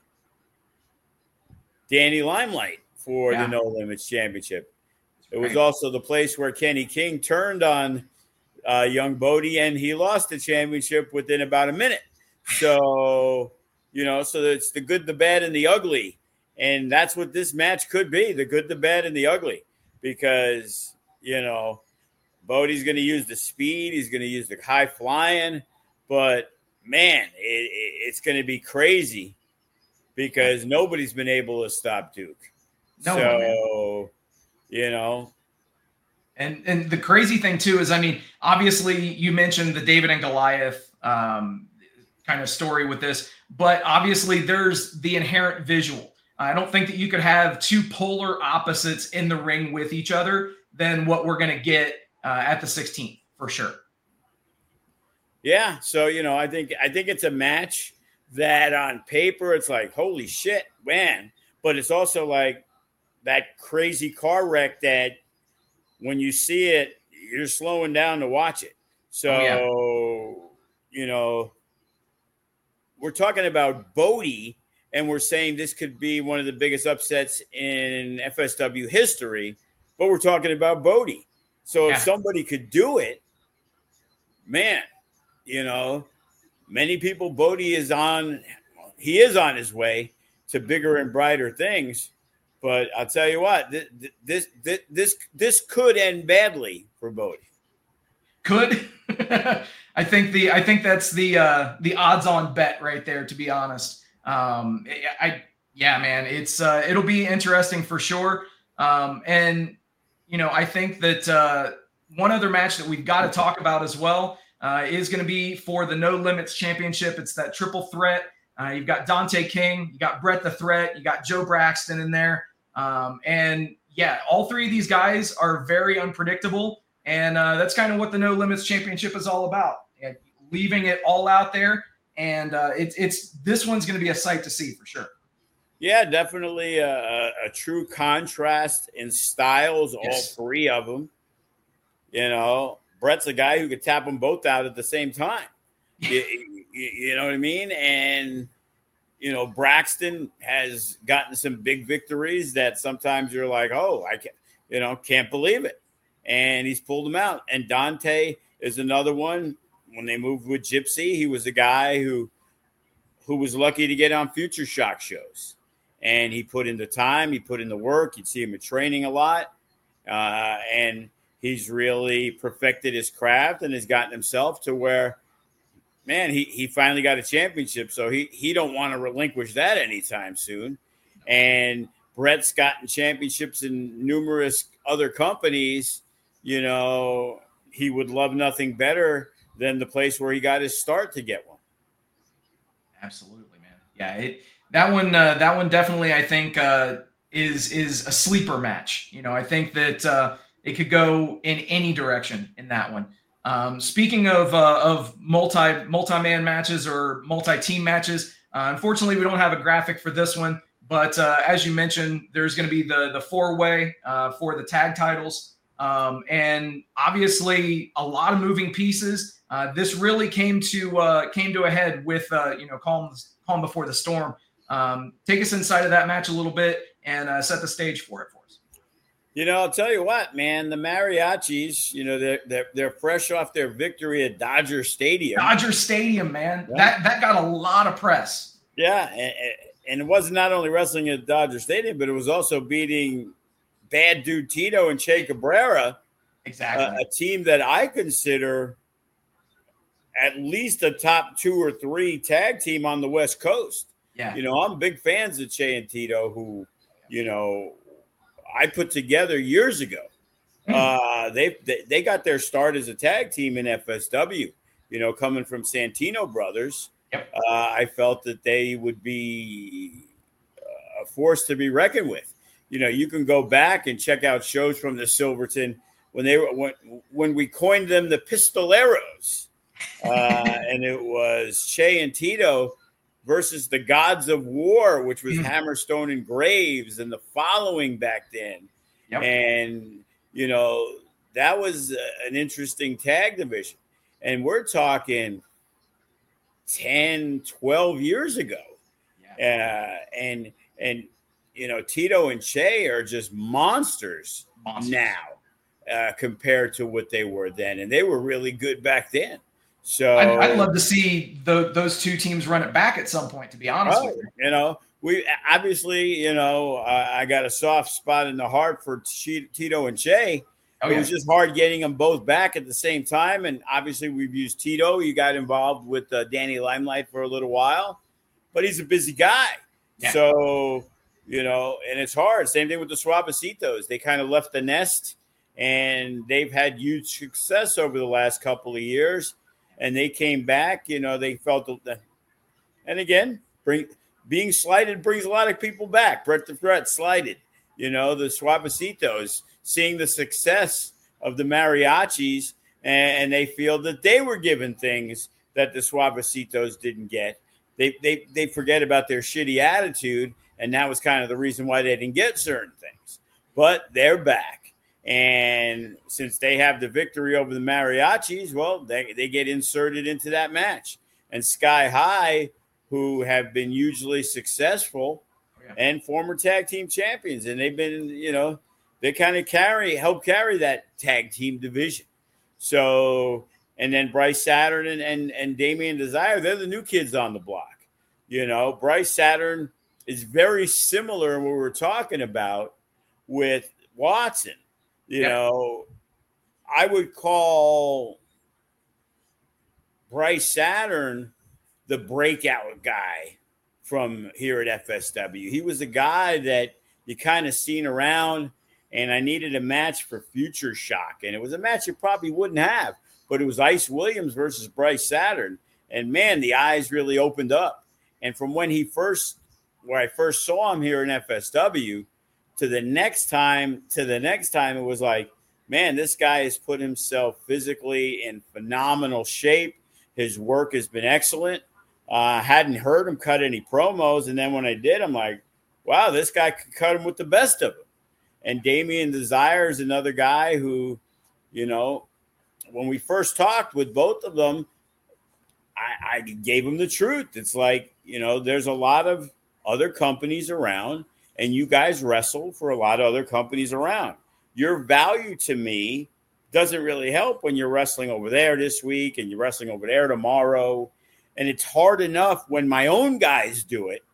Danny Limelight for yeah. the No Limits Championship. It was also the place where Kenny King turned on uh, young Bodie, and he lost the championship within about a minute. So, you know, so it's the good, the bad, and the ugly. And that's what this match could be, the good, the bad, and the ugly. Because, you know, Bodie's going to use the speed. He's going to use the high flying. But, man, it, it, it's going to be crazy because nobody's been able to stop Duke. No, so, man. you know. And and the crazy thing, too, is, I mean, obviously you mentioned the David and Goliath um, kind of story with this. But obviously there's the inherent visual. I don't think that you could have two polar opposites in the ring with each other than what we're going to get uh, at the sixteenth, for sure. Yeah. So, you know, I think I think it's a match that on paper, it's like, holy shit, man. But it's also like that crazy car wreck that when you see it, you're slowing down to watch it. So, oh, yeah. you know, we're talking about Bodie. And we're saying this could be one of the biggest upsets in F S W history, but we're talking about Bodie. So yeah. if somebody could do it, man, you know, many people, Bodie is on, he is on his way to bigger and brighter things. But I'll tell you what, this this this this, this could end badly for Bodie. Could. I think the I think that's the uh, the odds-on bet right there. To be honest, um, I yeah, man, it's uh, it'll be interesting for sure. Um, and you know, I think that uh, one other match that we've got to talk about as well uh, is going to be for the No Limits Championship. It's that triple threat. Uh, you've got Dante King, you got Brett the Threat, you got Joe Braxton in there, um, and yeah, all three of these guys are very unpredictable. And uh, that's kind of what the No Limits Championship is all about, and leaving it all out there. And uh, it's it's this one's going to be a sight to see for sure. Yeah, definitely a, a true contrast in styles, yes. All three of them. You know, Brett's a guy who could tap them both out at the same time. you, you, you know what I mean? And, you know, Braxton has gotten some big victories that sometimes you're like, oh, I can't, you know, can't believe it. And he's pulled them out. And Dante is another one. When they moved with Gypsy, he was a guy who who was lucky to get on Future Shock shows. And he put in the time, he put in the work. You'd see him in training a lot. Uh, and he's really perfected his craft and has gotten himself to where, man, he, he finally got a championship. So he, he don't want to relinquish that anytime soon. And Brett's gotten championships in numerous other companies. You know, he would love nothing better than the place where he got his start to get one. Absolutely, man. Yeah, it, that one, uh, that one definitely, I think, uh, is is a sleeper match. You know, I think that uh, it could go in any direction in that one. Um, speaking of uh, of multi multi man matches or multi team matches, uh, unfortunately, we don't have a graphic for this one. But uh, as you mentioned, there's going to be the the four way uh, for the tag titles. Um, and obviously a lot of moving pieces. Uh, this really came to uh, came to a head with uh, you know calm calm before the storm. Um, take us inside of that match a little bit and uh, set the stage for it for us. You know, I'll tell you what, man. The Mariachis, you know, they're they're, they're fresh off their victory at Dodger Stadium. Dodger Stadium, man. Yeah. That that got a lot of press. Yeah, and, and it wasn't not only wrestling at Dodger Stadium, but it was also beating Bad Dude Tito and Che Cabrera, exactly, a, a team that I consider at least a top two or three tag team on the West Coast. Yeah, you know, I'm big fans of Che and Tito, who, you know, I put together years ago. Mm. Uh, they, they they got their start as a tag team in F S W. You know, coming from Santino Brothers, yep. uh, I felt that they would be a force to be reckoned with. You know, you can go back and check out shows from the Silverton when they were when, when we coined them the Pistoleros, uh, and it was Che and Tito versus the Gods of War, which was mm-hmm. Hammerstone and Graves, and the following back then. Yep. And you know, that was an interesting tag division, and we're talking ten, twelve years ago, yeah. uh, and and. You know, Tito and Che are just monsters, monsters. now uh, compared to what they were then. And they were really good back then. So I'd, I'd love to see the, those two teams run it back at some point, to be honest oh, with you. You know, we obviously, you know, uh, I got a soft spot in the heart for Tito and Che. Oh, it yeah. was just hard getting them both back at the same time. And obviously we've used Tito. You got involved with uh, Danny Limelight for a little while, but he's a busy guy. Yeah. So... You know, and it's hard. Same thing with the Suavecitos. They kind of left the nest, and they've had huge success over the last couple of years. And they came back. You know, they felt the, and again, bring being slighted brings a lot of people back. Brett the Threat slighted. You know, the Suavecitos seeing the success of the Mariachis, and, and they feel that they were given things that the Suavecitos didn't get. They they they forget about their shitty attitude. And that was kind of the reason why they didn't get certain things. But they're back. And since they have the victory over the Mariachis, well, they, they get inserted into that match. And Sky High, who have been hugely successful yeah. and former tag team champions. And they've been, you know, they kind of carry, help carry that tag team division. So, and then Bryce Saturn and, and, and Damian Desire, they're the new kids on the block. You know, Bryce Saturn is very similar to what we're talking about with Watson. You yep. know, I would call Bryce Saturn the breakout guy from here at F S W. He was a guy that you kind of seen around, and I needed a match for Future Shock. And it was a match you probably wouldn't have, but it was Ice Williams versus Bryce Saturn. And, man, the eyes really opened up. And from when he first, where I first saw him here in F S W, to the next time, to the next time, it was like, man, this guy has put himself physically in phenomenal shape. His work has been excellent. I uh, hadn't heard him cut any promos. And then when I did, I'm like, wow, this guy could cut him with the best of them. And Damien Desire is another guy who, you know, when we first talked with both of them, I, I gave him the truth. It's like, you know, there's a lot of other companies around, and you guys wrestle for a lot of other companies around. Your value to me doesn't really help when you're wrestling over there this week and you're wrestling over there tomorrow. And it's hard enough when my own guys do it.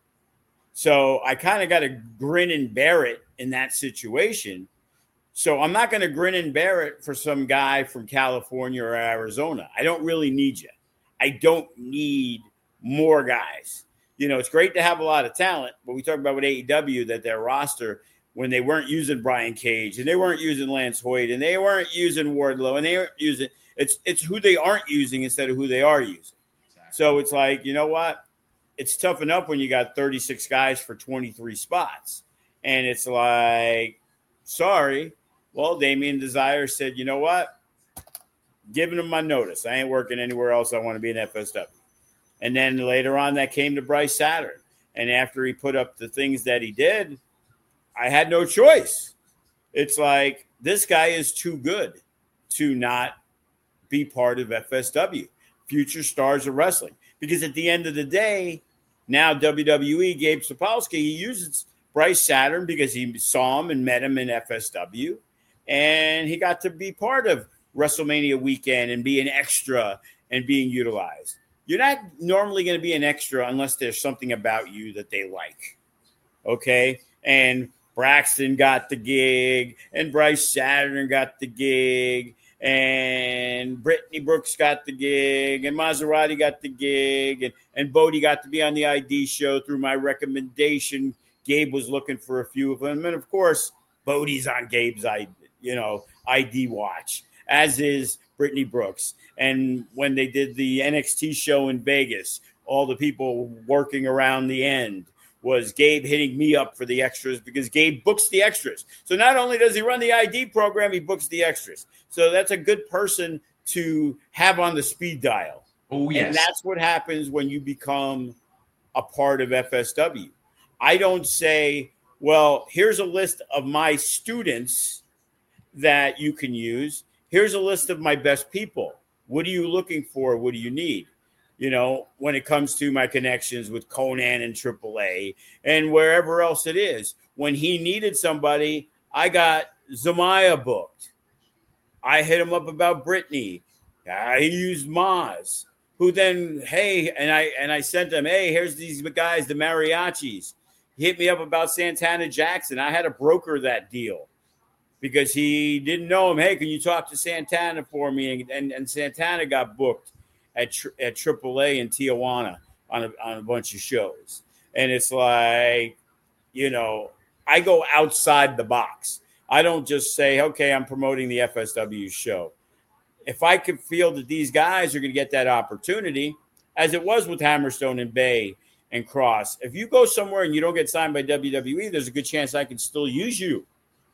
So I kind of got to grin and bear it in that situation. So I'm not going to grin and bear it for some guy from California or Arizona. I don't really need you. I don't need more guys. You know, it's great to have a lot of talent, but we talk about with A E W that their roster, when they weren't using Brian Cage and they weren't using Lance Hoyt and they weren't using Wardlow and they weren't using it's it's who they aren't using instead of who they are using. Exactly. So it's like, you know what? It's tough enough when you got thirty-six guys for twenty-three spots. And it's like, sorry. Well, Damien Desire said, you know what? Giving him my notice. I ain't working anywhere else. I want to be in F S W. And then later on, that came to Bryce Saturn. And after he put up the things that he did, I had no choice. It's like, this guy is too good to not be part of F S W, Future Stars of Wrestling. Because at the end of the day, now W W E, Gabe Sapolsky, he uses Bryce Saturn because he saw him and met him in F S W. And he got to be part of WrestleMania weekend and be an extra and being utilized. You're not normally going to be an extra unless there's something about you that they like. Okay? And Braxton got the gig, and Bryce Saturn got the gig, and Brittany Brooks got the gig, and Maserati got the gig, and, and Bodie got to be on the I D show through my recommendation. Gabe was looking for a few of them. And, of course, Bodie's on Gabe's I D, you know, I D watch, as is Brittany Brooks. And when they did the N X T show in Vegas, all the people working around the end was Gabe hitting me up for the extras because Gabe books the extras. So not only does he run the I D program, he books the extras. So that's a good person to have on the speed dial. Oh, yes. And that's what happens when you become a part of F S W. I don't say, well, here's a list of my students that you can use. Here's a list of my best people. What are you looking for? What do you need? You know, when it comes to my connections with Conan and triple A and wherever else it is. When he needed somebody, I got Zamaya booked. I hit him up about Brittany. I used Maz, who then, hey, and I and I sent them, hey, here's these guys, the mariachis. He hit me up about Santana Jackson. I had to broker that deal because he didn't know him. Hey, can you talk to Santana for me? And, and, and Santana got booked at at triple A in Tijuana on a, on a bunch of shows. And it's like, you know, I go outside the box. I don't just say, okay, I'm promoting the F S W show. If I could feel that these guys are going to get that opportunity, as it was with Hammerstone and Bay and Cross, if you go somewhere and you don't get signed by W W E, there's a good chance I can still use you.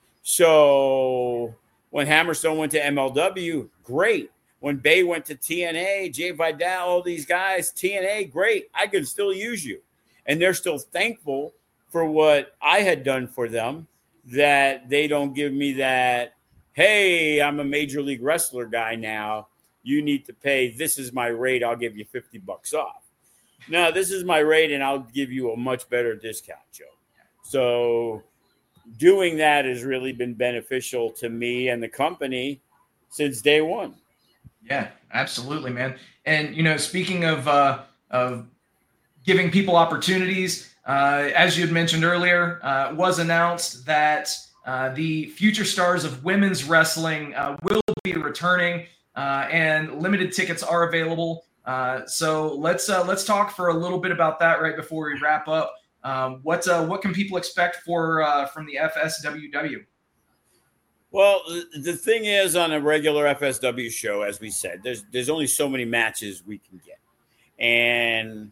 So when Hammerstone went to M L W, great. When Bay went to T N A, Jay Vidal, all these guys, T N A, great. I could still use you. And they're still thankful for what I had done for them, that they don't give me that, hey, I'm a major league wrestler guy now. You need to pay. This is my rate. I'll give you fifty bucks off. No, this is my rate, and I'll give you a much better discount, Joe. So doing that has really been beneficial to me and the company since day one. Yeah, absolutely, man. And, you know, speaking of uh, of giving people opportunities, Uh, as you had mentioned earlier, uh, it was announced that uh, the future stars of women's wrestling uh, will be returning, uh, and limited tickets are available. Uh, so let's uh, let's talk for a little bit about that right before we wrap up. Um, what uh, what can people expect for uh, from the F S W W? Well, the thing is, on a regular F S W show, as we said, there's there's only so many matches we can get, and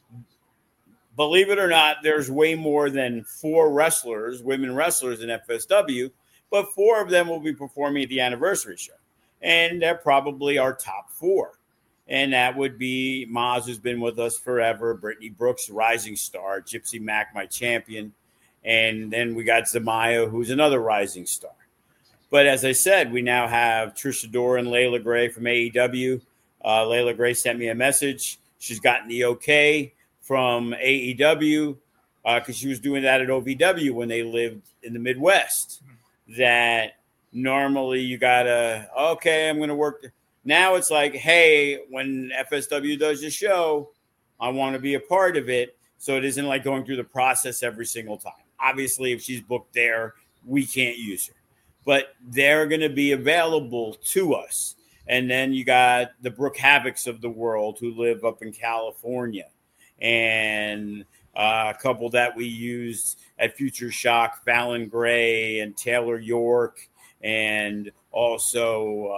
believe it or not, there's way more than four wrestlers, women wrestlers in F S W, but four of them will be performing at the anniversary show, and they're probably our top four. And that would be Maz, who's been with us forever, Brittany Brooks, rising star, Gypsy Mac, my champion, and then we got Zamaya, who's another rising star. But as I said, we now have Trish Adora and Layla Gray from A E W. Uh, Layla Gray sent me a message. She's gotten the okay from A E W because uh, she was doing that at O V W when they lived in the Midwest. That normally you got to, okay, I'm going to work. Th- Now it's like, hey, when F S W does a show, I want to be a part of it. So it isn't like going through the process every single time. Obviously, if she's booked there, we can't use her. But they're going to be available to us. And then you got the Brooke Havocs of the world who live up in California. And uh, a couple that we used at Future Shock, Fallon Gray and Taylor York. And also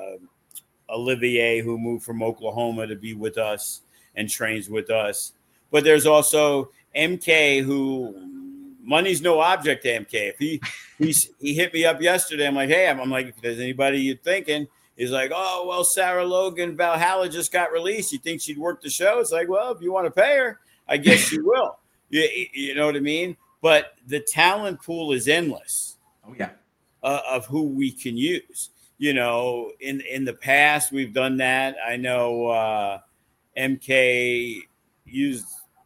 uh, Olivier, who moved from Oklahoma to be with us and trains with us. But there's also M K, who money's no object to M K. If he he, he hit me up yesterday, I'm like, hey, I'm, I'm like, if there's anybody you're thinking, he's like, oh, well, Sarah Logan, Valhalla just got released. You think she'd work the show? It's like, well, if you want to pay her, I guess she will. You, you know what I mean? But the talent pool is endless. Oh, yeah. Uh, of who we can use. You know, in in the past, we've done that. I know uh, M K used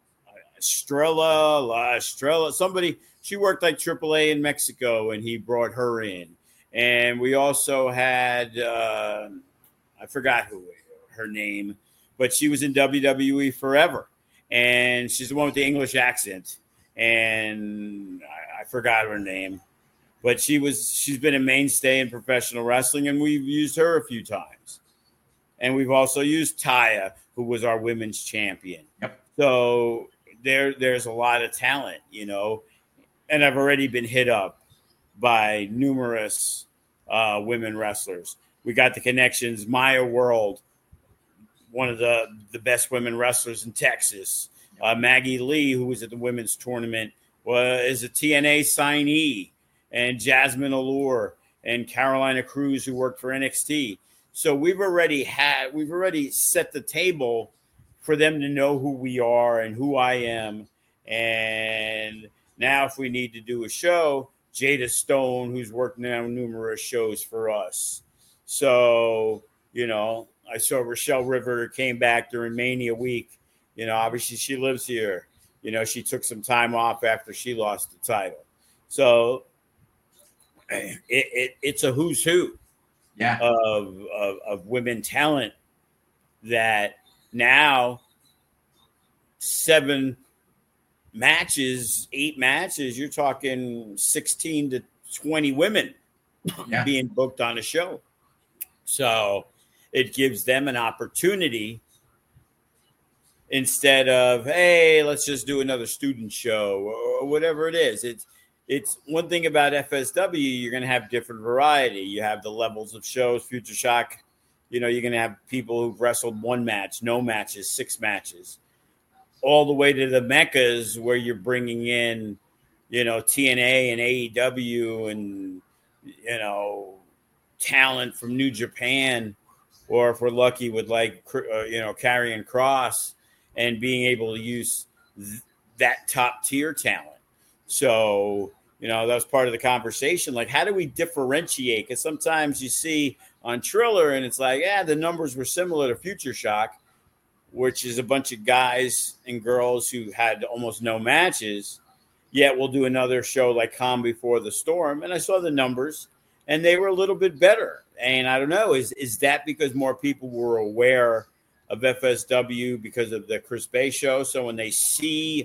Estrella, La Estrella, somebody, she worked like triple A in Mexico, and he brought her in. And we also had, uh, I forgot who her name, but she was in W W E forever. And she's the one with the English accent. And I, I forgot her name. But she was, she's been a mainstay in professional wrestling, and we've used her a few times. And we've also used Taya, who was our women's champion. Yep. So there, there's a lot of talent, you know. And I've already been hit up by numerous uh, women wrestlers. We got the connections. Maya World, one of the, the best women wrestlers in Texas. Uh, Maggie Lee, who was at the women's tournament, was a T N A signee. And Jasmine Allure and Carolina Cruz, who worked for N X T. So we've already had, we've already set the table for them to know who we are and who I am. And now if we need to do a show, Jada Stone, who's worked now numerous shows for us. So, you know, I saw Rochelle River came back during Mania week. You know, obviously she lives here. You know, she took some time off after she lost the title. So, It, it, it's a who's who yeah. of, of of women talent that now seven matches, eight matches, you're talking sixteen to twenty women yeah. being booked on a show. So it gives them an opportunity instead of, hey, let's just do another student show or whatever it is. It's It's one thing about F S W, you're going to have different variety. You have the levels of shows, Future Shock. You know, you're going to have people who've wrestled one match, no matches, six matches, all the way to the Meccas where you're bringing in, you know, T N A and A E W and, you know, talent from New Japan, or if we're lucky with like, uh, you know, Karrion Kross, and being able to use th- that top tier talent. So, you know, that was part of the conversation. Like, how do we differentiate? Because sometimes you see on Triller and it's like, yeah, the numbers were similar to Future Shock, which is a bunch of guys and girls who had almost no matches. Yet we'll do another show like Calm Before the Storm. And I saw the numbers and they were a little bit better. And I don't know, is, is that because more people were aware of F S W because of the Chris Bay show? So when they see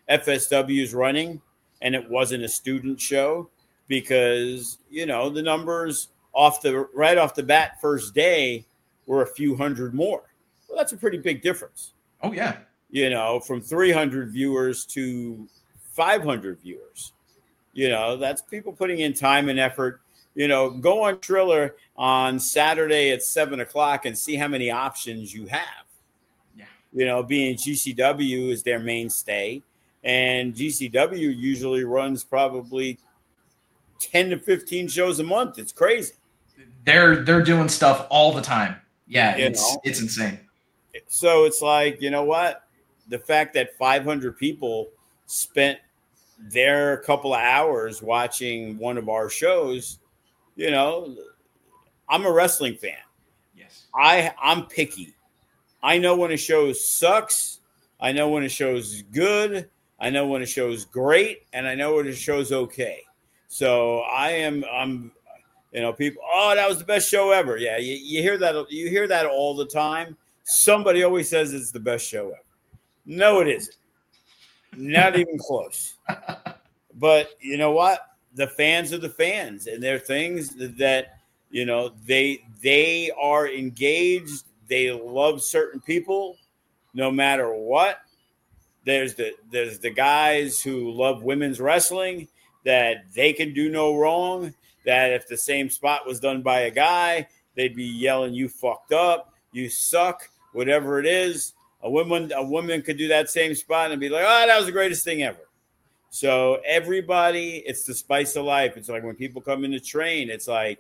F S W is running and it wasn't a student show, because, you know, the numbers off the right off the bat first day were a few hundred more. Well, that's a pretty big difference. Oh, yeah. You know, from three hundred viewers to five hundred viewers. You know, that's people putting in time and effort. You know, go on Triller on Saturday at seven o'clock and see how many options you have. Yeah. You know, being G C W is their mainstay, and G C W usually runs probably ten to fifteen shows a month. It's crazy. They're they're doing stuff all the time. Yeah, You it's know? it's insane. So it's like, you know what? The fact that five hundred people spent their couple of hours watching one of our shows, you know, I'm a wrestling fan. Yes. I, I'm picky. I know when a show sucks. I know when a show's good. I know when a show's great. And I know when a show's okay. So I am, I'm, you know, people, oh, that was the best show ever. Yeah, you, you hear that. You hear that all the time. Somebody always says it's the best show ever. No, it isn't. Not even close. But you know what? The fans are the fans, and there are things that, you know, they they are engaged. They love certain people, no matter what. There's the there's the guys who love women's wrestling, that they can do no wrong. That if the same spot was done by a guy, they'd be yelling, "You fucked up, you suck," whatever it is. A woman, a woman could do that same spot and be like, "Oh, that was the greatest thing ever." So everybody, it's the spice of life. It's like when people come in to train, it's like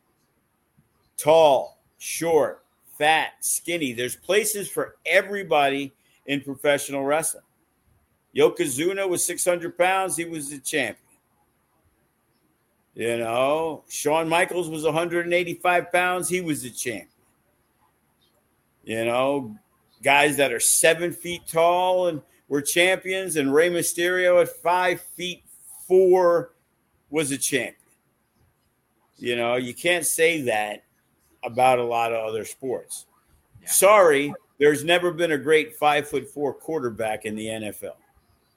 tall, short, fat, skinny. There's places for everybody in professional wrestling. Yokozuna was six hundred pounds. He was the champion. You know, Shawn Michaels was one hundred eighty-five pounds. He was the champion. You know, guys that are seven feet tall and were champions, and Rey Mysterio at five feet four was a champion. You know, you can't say that about a lot of other sports. Yeah. Sorry, there's never been a great five foot four quarterback in the N F L.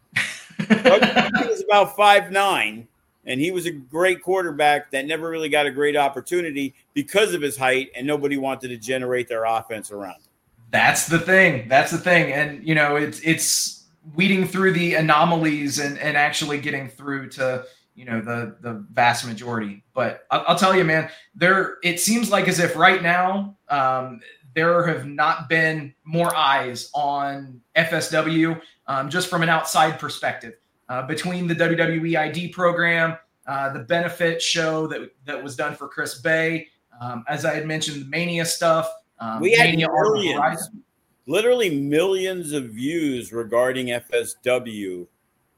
He was about five nine, and he was a great quarterback that never really got a great opportunity because of his height, and nobody wanted to generate their offense around him. That's the thing. That's the thing. And, you know, it's it's weeding through the anomalies and, and actually getting through to, you know, the the vast majority. But I'll, I'll tell you, man, there it seems like as if right now um, there have not been more eyes on F S W um, just from an outside perspective. Uh, between the W W E I D program, uh, the benefit show that, that was done for Chris Bay, um, as I had mentioned, the Mania stuff. Um, we had millions, literally millions of views regarding F S W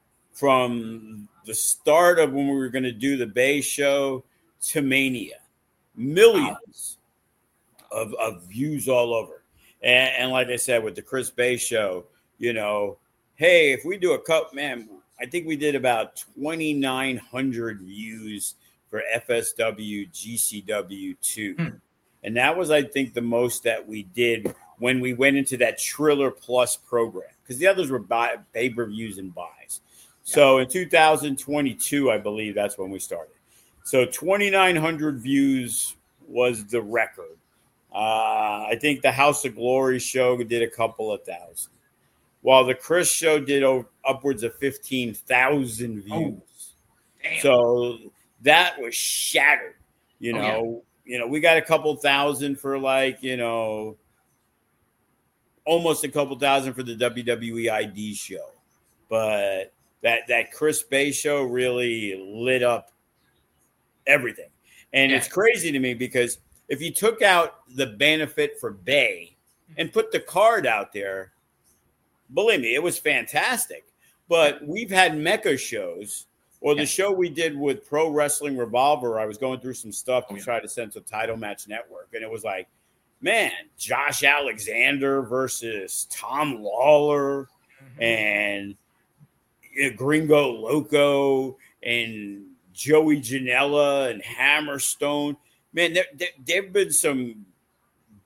from the start of when we were going to do the Bay show to Mania. Millions wow. of, of views all over. And, and like I said, with the Chris Bay show, you know, hey, if we do a cup, man, I think we did about twenty-nine hundred views for F S W G C W two. Hmm. And that was, I think, the most that we did when we went into that Triller Plus program, because the others were buy, pay-per-views and buys. So in two thousand twenty-two, I believe that's when we started. So twenty-nine hundred views was the record. Uh, I think the House of Glory show did a couple of thousand, while the Chris show did over, upwards of fifteen thousand views. Oh, so that was shattered, you know. Oh, yeah. You know, we got a couple thousand for like, you know, almost a couple thousand for the W W E I D show. But that, that Chris Bay show really lit up everything. And yeah. It's crazy to me because if you took out the benefit for Bay and put the card out there, believe me, it was fantastic. But we've had Mecca shows. Or the yeah. show we did with Pro Wrestling Revolver, I was going through some stuff to oh, yeah. try to send to Title Match Network. And it was like, man, Josh Alexander versus Tom Lawler mm-hmm. and you know, Gringo Loco and Joey Janela and Hammerstone. Man, there, there, there have been some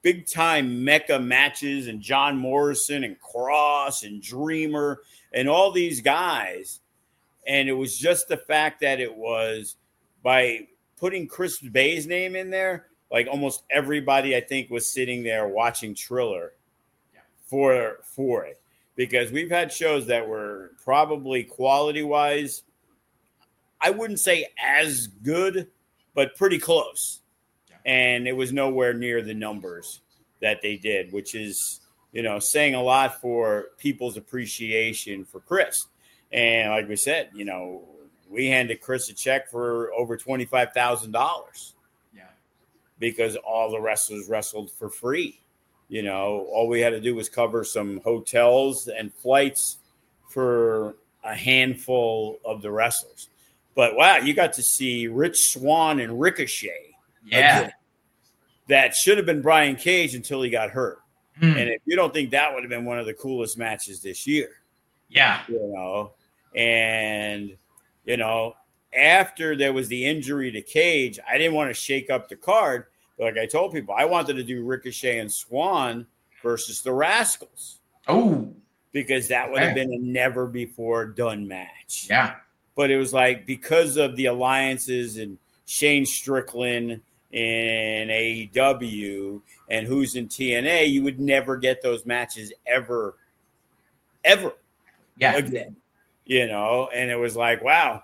big time mecca matches, and John Morrison and Cross and Dreamer and all these guys. And it was just the fact that it was by putting Chris Bay's name in there, like almost everybody I think was sitting there watching Triller yeah. for for it. Because we've had shows that were probably quality-wise, I wouldn't say as good, but pretty close. Yeah. And it was nowhere near the numbers that they did, which is, you know, saying a lot for people's appreciation for Chris. And like we said, you know, we handed Chris a check for over twenty-five thousand dollars. Yeah. Because all the wrestlers wrestled for free. You know, all we had to do was cover some hotels and flights for a handful of the wrestlers. But, wow, you got to see Rich Swann and Ricochet. Yeah. Again. That should have been Brian Cage until he got hurt. Hmm. And if you don't think that would have been one of the coolest matches this year. Yeah. You know, and, you know, after there was the injury to Cage, I didn't want to shake up the card. Like I told people, I wanted to do Ricochet and Swan versus the Rascals. Oh. Because that would okay. have been a never before done match. Yeah. But it was like because of the alliances and Shane Strickland in A E W and who's in T N A, you would never get those matches ever, ever yeah. again. You know, and it was like, wow.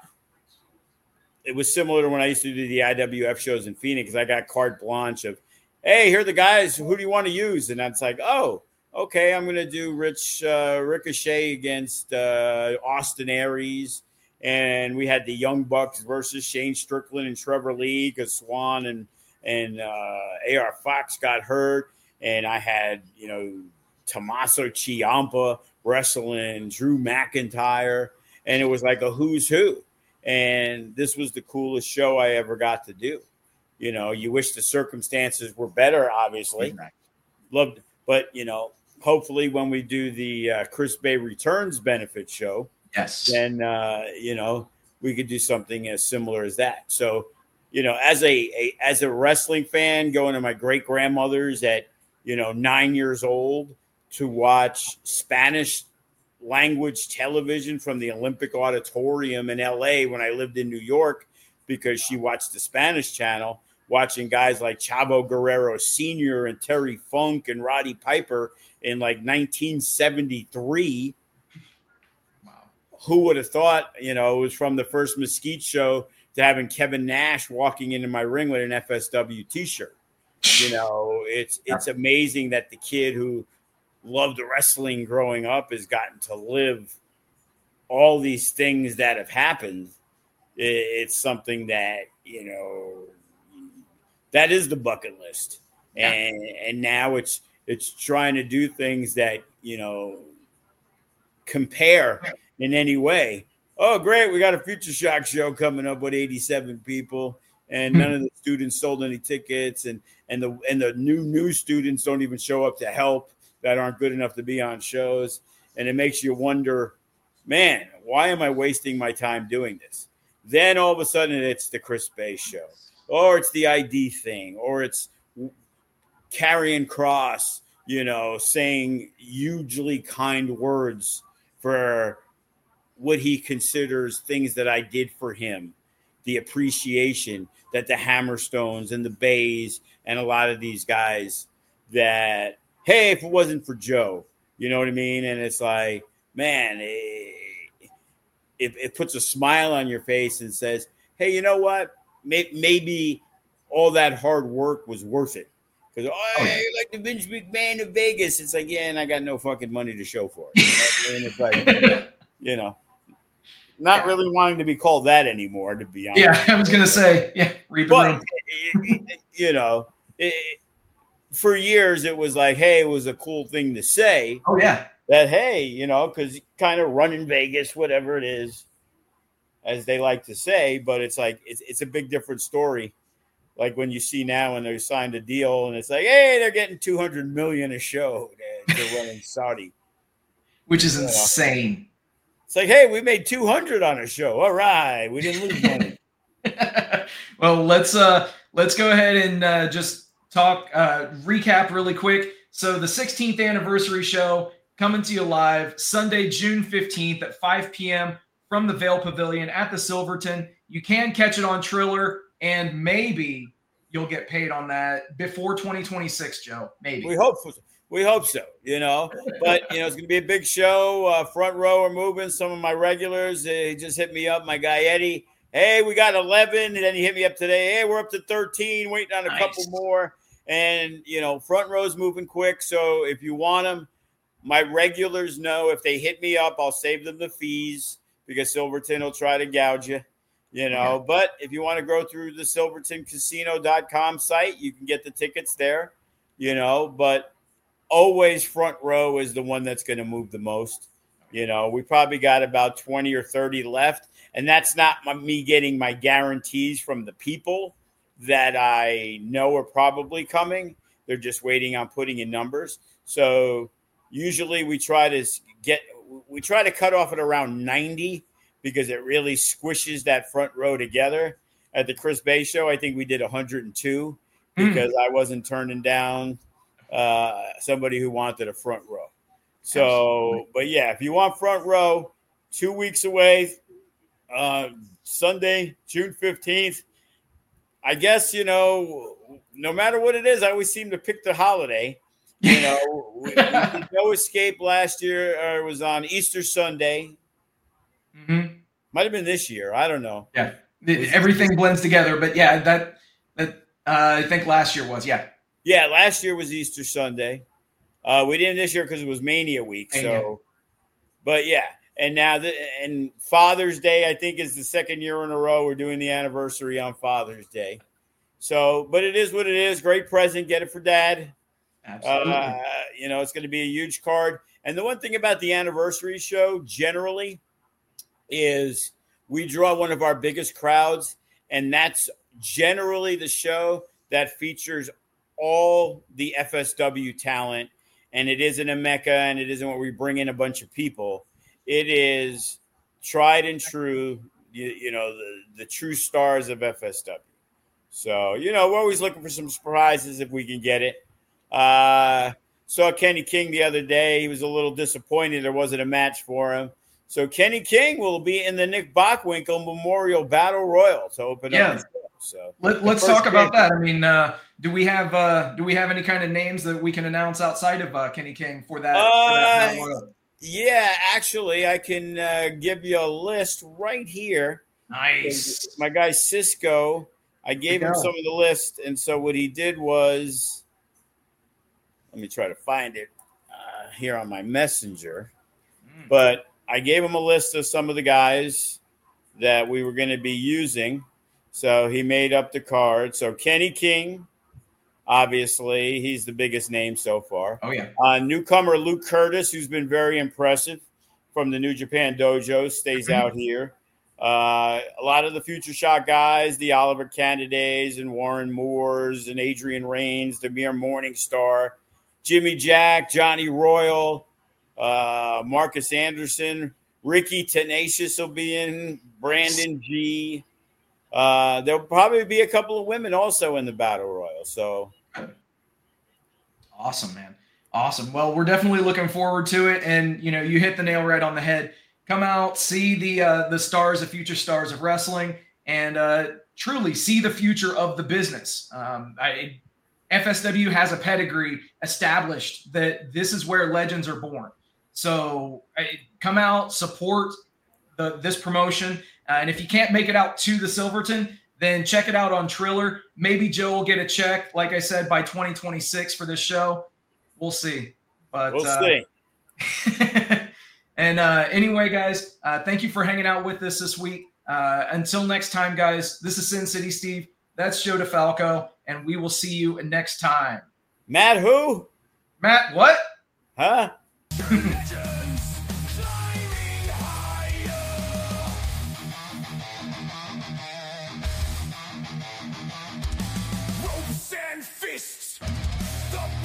It was similar to when I used to do the I W F shows in Phoenix. I got carte blanche of, hey, here are the guys. Who do you want to use? And it's like, oh, okay, I'm going to do Rich uh, Ricochet against uh, Austin Aries. And we had the Young Bucks versus Shane Strickland and Trevor Lee because Swan and, and uh, A R Fox got hurt. And I had, you know, Tommaso Ciampa wrestling Drew McIntyre. And it was like a who's who. And this was the coolest show I ever got to do. You know, you wish the circumstances were better, obviously. Right. Loved, but, you know, hopefully when we do the uh, Chris Bay Returns benefit show, yes, then, uh, you know, we could do something as similar as that. So, you know, as a, a as a wrestling fan, going to my great-grandmother's at, you know, nine years old to watch Spanish language television from the Olympic Auditorium in L A when I lived in New York because she watched the Spanish channel, watching guys like Chavo Guerrero Senior and Terry Funk and Roddy Piper in like nineteen seventy-three. Wow. Who would have thought, you know, it was from the first Mesquite show to having Kevin Nash walking into my ring with an F S W t-shirt. You know, it's it's amazing that the kid who loved wrestling growing up has gotten to live all these things that have happened. It's something that, you know, that is the bucket list. Yeah. And and now it's it's trying to do things that, you know, compare in any way. Oh, great. We got a Future Shock show coming up with eighty-seven people. And none of the students sold any tickets. And and the and the new new students don't even show up to help that aren't good enough to be on shows. And it makes you wonder, man, why am I wasting my time doing this? Then all of a sudden it's the Chris Bay show, or it's the I D thing, or it's Karrion Kross, you know, saying hugely kind words for what he considers things that I did for him, the appreciation that the Hammerstones and the Bays and a lot of these guys that, hey, if it wasn't for Joe, you know what I mean? And it's like, man, it, it, it puts a smile on your face and says, hey, you know what? Maybe all that hard work was worth it. Because, oh, hey, you're like the Vince McMahon of Vegas. It's like, yeah, and I got no fucking money to show for it. You know? And it's like, you know, not yeah. really wanting to be called that anymore, to be honest. Yeah, I was going to say, yeah, read the but, room. It, it, you know, it, for years, it was like, hey, it was a cool thing to say. Oh, yeah. That, hey, you know, because kind of running Vegas, whatever it is, as they like to say. But it's like, it's, it's a big different story. Like when you see now when they signed a deal and it's like, hey, they're getting two hundred million dollars a show to, to run in Saudi. Which is you insane. Know? It's like, hey, we made two hundred on a show. All right. We didn't lose money. Well, let's uh, let's go ahead and uh, just talk, uh, recap really quick. So the sixteenth anniversary show coming to you live Sunday, June fifteenth at five p.m. from the Vail Pavilion at the Silverton. You can catch it on Triller, and maybe you'll get paid on that before twenty twenty-six, Joe. Maybe. We hope so. We hope so, you know. But, you know, it's going to be a big show. Uh, front row are moving. Some of my regulars, they just hit me up. My guy, Eddie, hey, we got eleven. And then he hit me up today. Hey, we're up to thirteen, waiting on a nice. couple more. And, you know, front row's moving quick. So if you want them, my regulars know if they hit me up, I'll save them the fees because Silverton will try to gouge you, you know. Okay. But if you want to go through the silverton casino dot com site, you can get the tickets there, you know. But always front row is the one that's going to move the most. You know, we probably got about twenty or thirty left. And that's not my, me getting my guarantees from the people that I know are probably coming. They're just waiting on putting in numbers. So usually we try to get, we try to cut off at around ninety because it really squishes that front row together. At the Chris Bay show, I think we did one hundred two because mm. I wasn't turning down uh, somebody who wanted a front row. So, Absolutely. But yeah, if you want front row, two weeks away, uh, Sunday, June fifteenth, I guess, you know, no matter what it is, I always seem to pick the holiday. You know, we, we did No Escape last year, or it was on Easter Sunday. Mm-hmm. Might have been this year. I don't know. Yeah, everything blends together. But yeah, that that uh, I think last year was yeah. Yeah, last year was Easter Sunday. Uh, we didn't this year because it was Mania week. Mania. So, but yeah, and now the, and Father's Day I think is the second year in a row we're doing the anniversary on Father's Day. So, but it is what it is. Great present. Get it for Dad. Absolutely. Uh, you know, it's going to be a huge card. And the one thing about the anniversary show generally is we draw one of our biggest crowds, and that's generally the show that features all the F S W talent. And it isn't a mecca, and it isn't where we bring in a bunch of people. It is tried and true, you, you know, the, the true stars of F S W. So, you know, we're always looking for some surprises if we can get it. Uh, saw Kenny King the other day. He was a little disappointed there wasn't a match for him. So Kenny King will be in the Nick Bockwinkel Memorial Battle Royal to open yeah. up the show. So Let, let's talk about that. I mean, uh, do we have uh, do we have any kind of names that we can announce outside of uh, Kenny King for that? Uh, for that Battle Royal? Yeah, actually, I can uh, give you a list right here. Nice. My guy Cisco, I gave him some of the list, and so what he did was, let me try to find it uh, here on my messenger. Mm. But I gave him a list of some of the guys that we were going to be using. So he made up the card. So Kenny King, obviously, he's the biggest name so far. Oh, yeah. Uh, newcomer Luke Curtis, who's been very impressive from the New Japan Dojo, stays mm-hmm. out here. Uh, a lot of the Future Shock guys, the Oliver Candidates and Warren Moores and Adrian Reigns, the Mere Morningstar, Jimmy Jack, Johnny Royal, uh, Marcus Anderson, Ricky Tenacious will be in, Brandon G. Uh, there'll probably be a couple of women also in the Battle Royal. So awesome, man. Awesome. Well, we're definitely looking forward to it. And, you know, you hit the nail right on the head. Come out, see the uh, the stars, the future stars of wrestling, and uh, truly see the future of the business. Um, I, F S W has a pedigree established that this is where legends are born. So I, come out, support the, this promotion. Uh, and if you can't make it out to the Silverton, then check it out on Triller. Maybe Joe will get a check, like I said, by twenty twenty-six for this show. We'll see. But we'll uh, see. And uh, anyway, guys, uh, thank you for hanging out with us this week. Uh, until next time, guys, this is Sin City Steve. That's Joe DeFalco, and we will see you next time. Matt who? Matt what? Huh?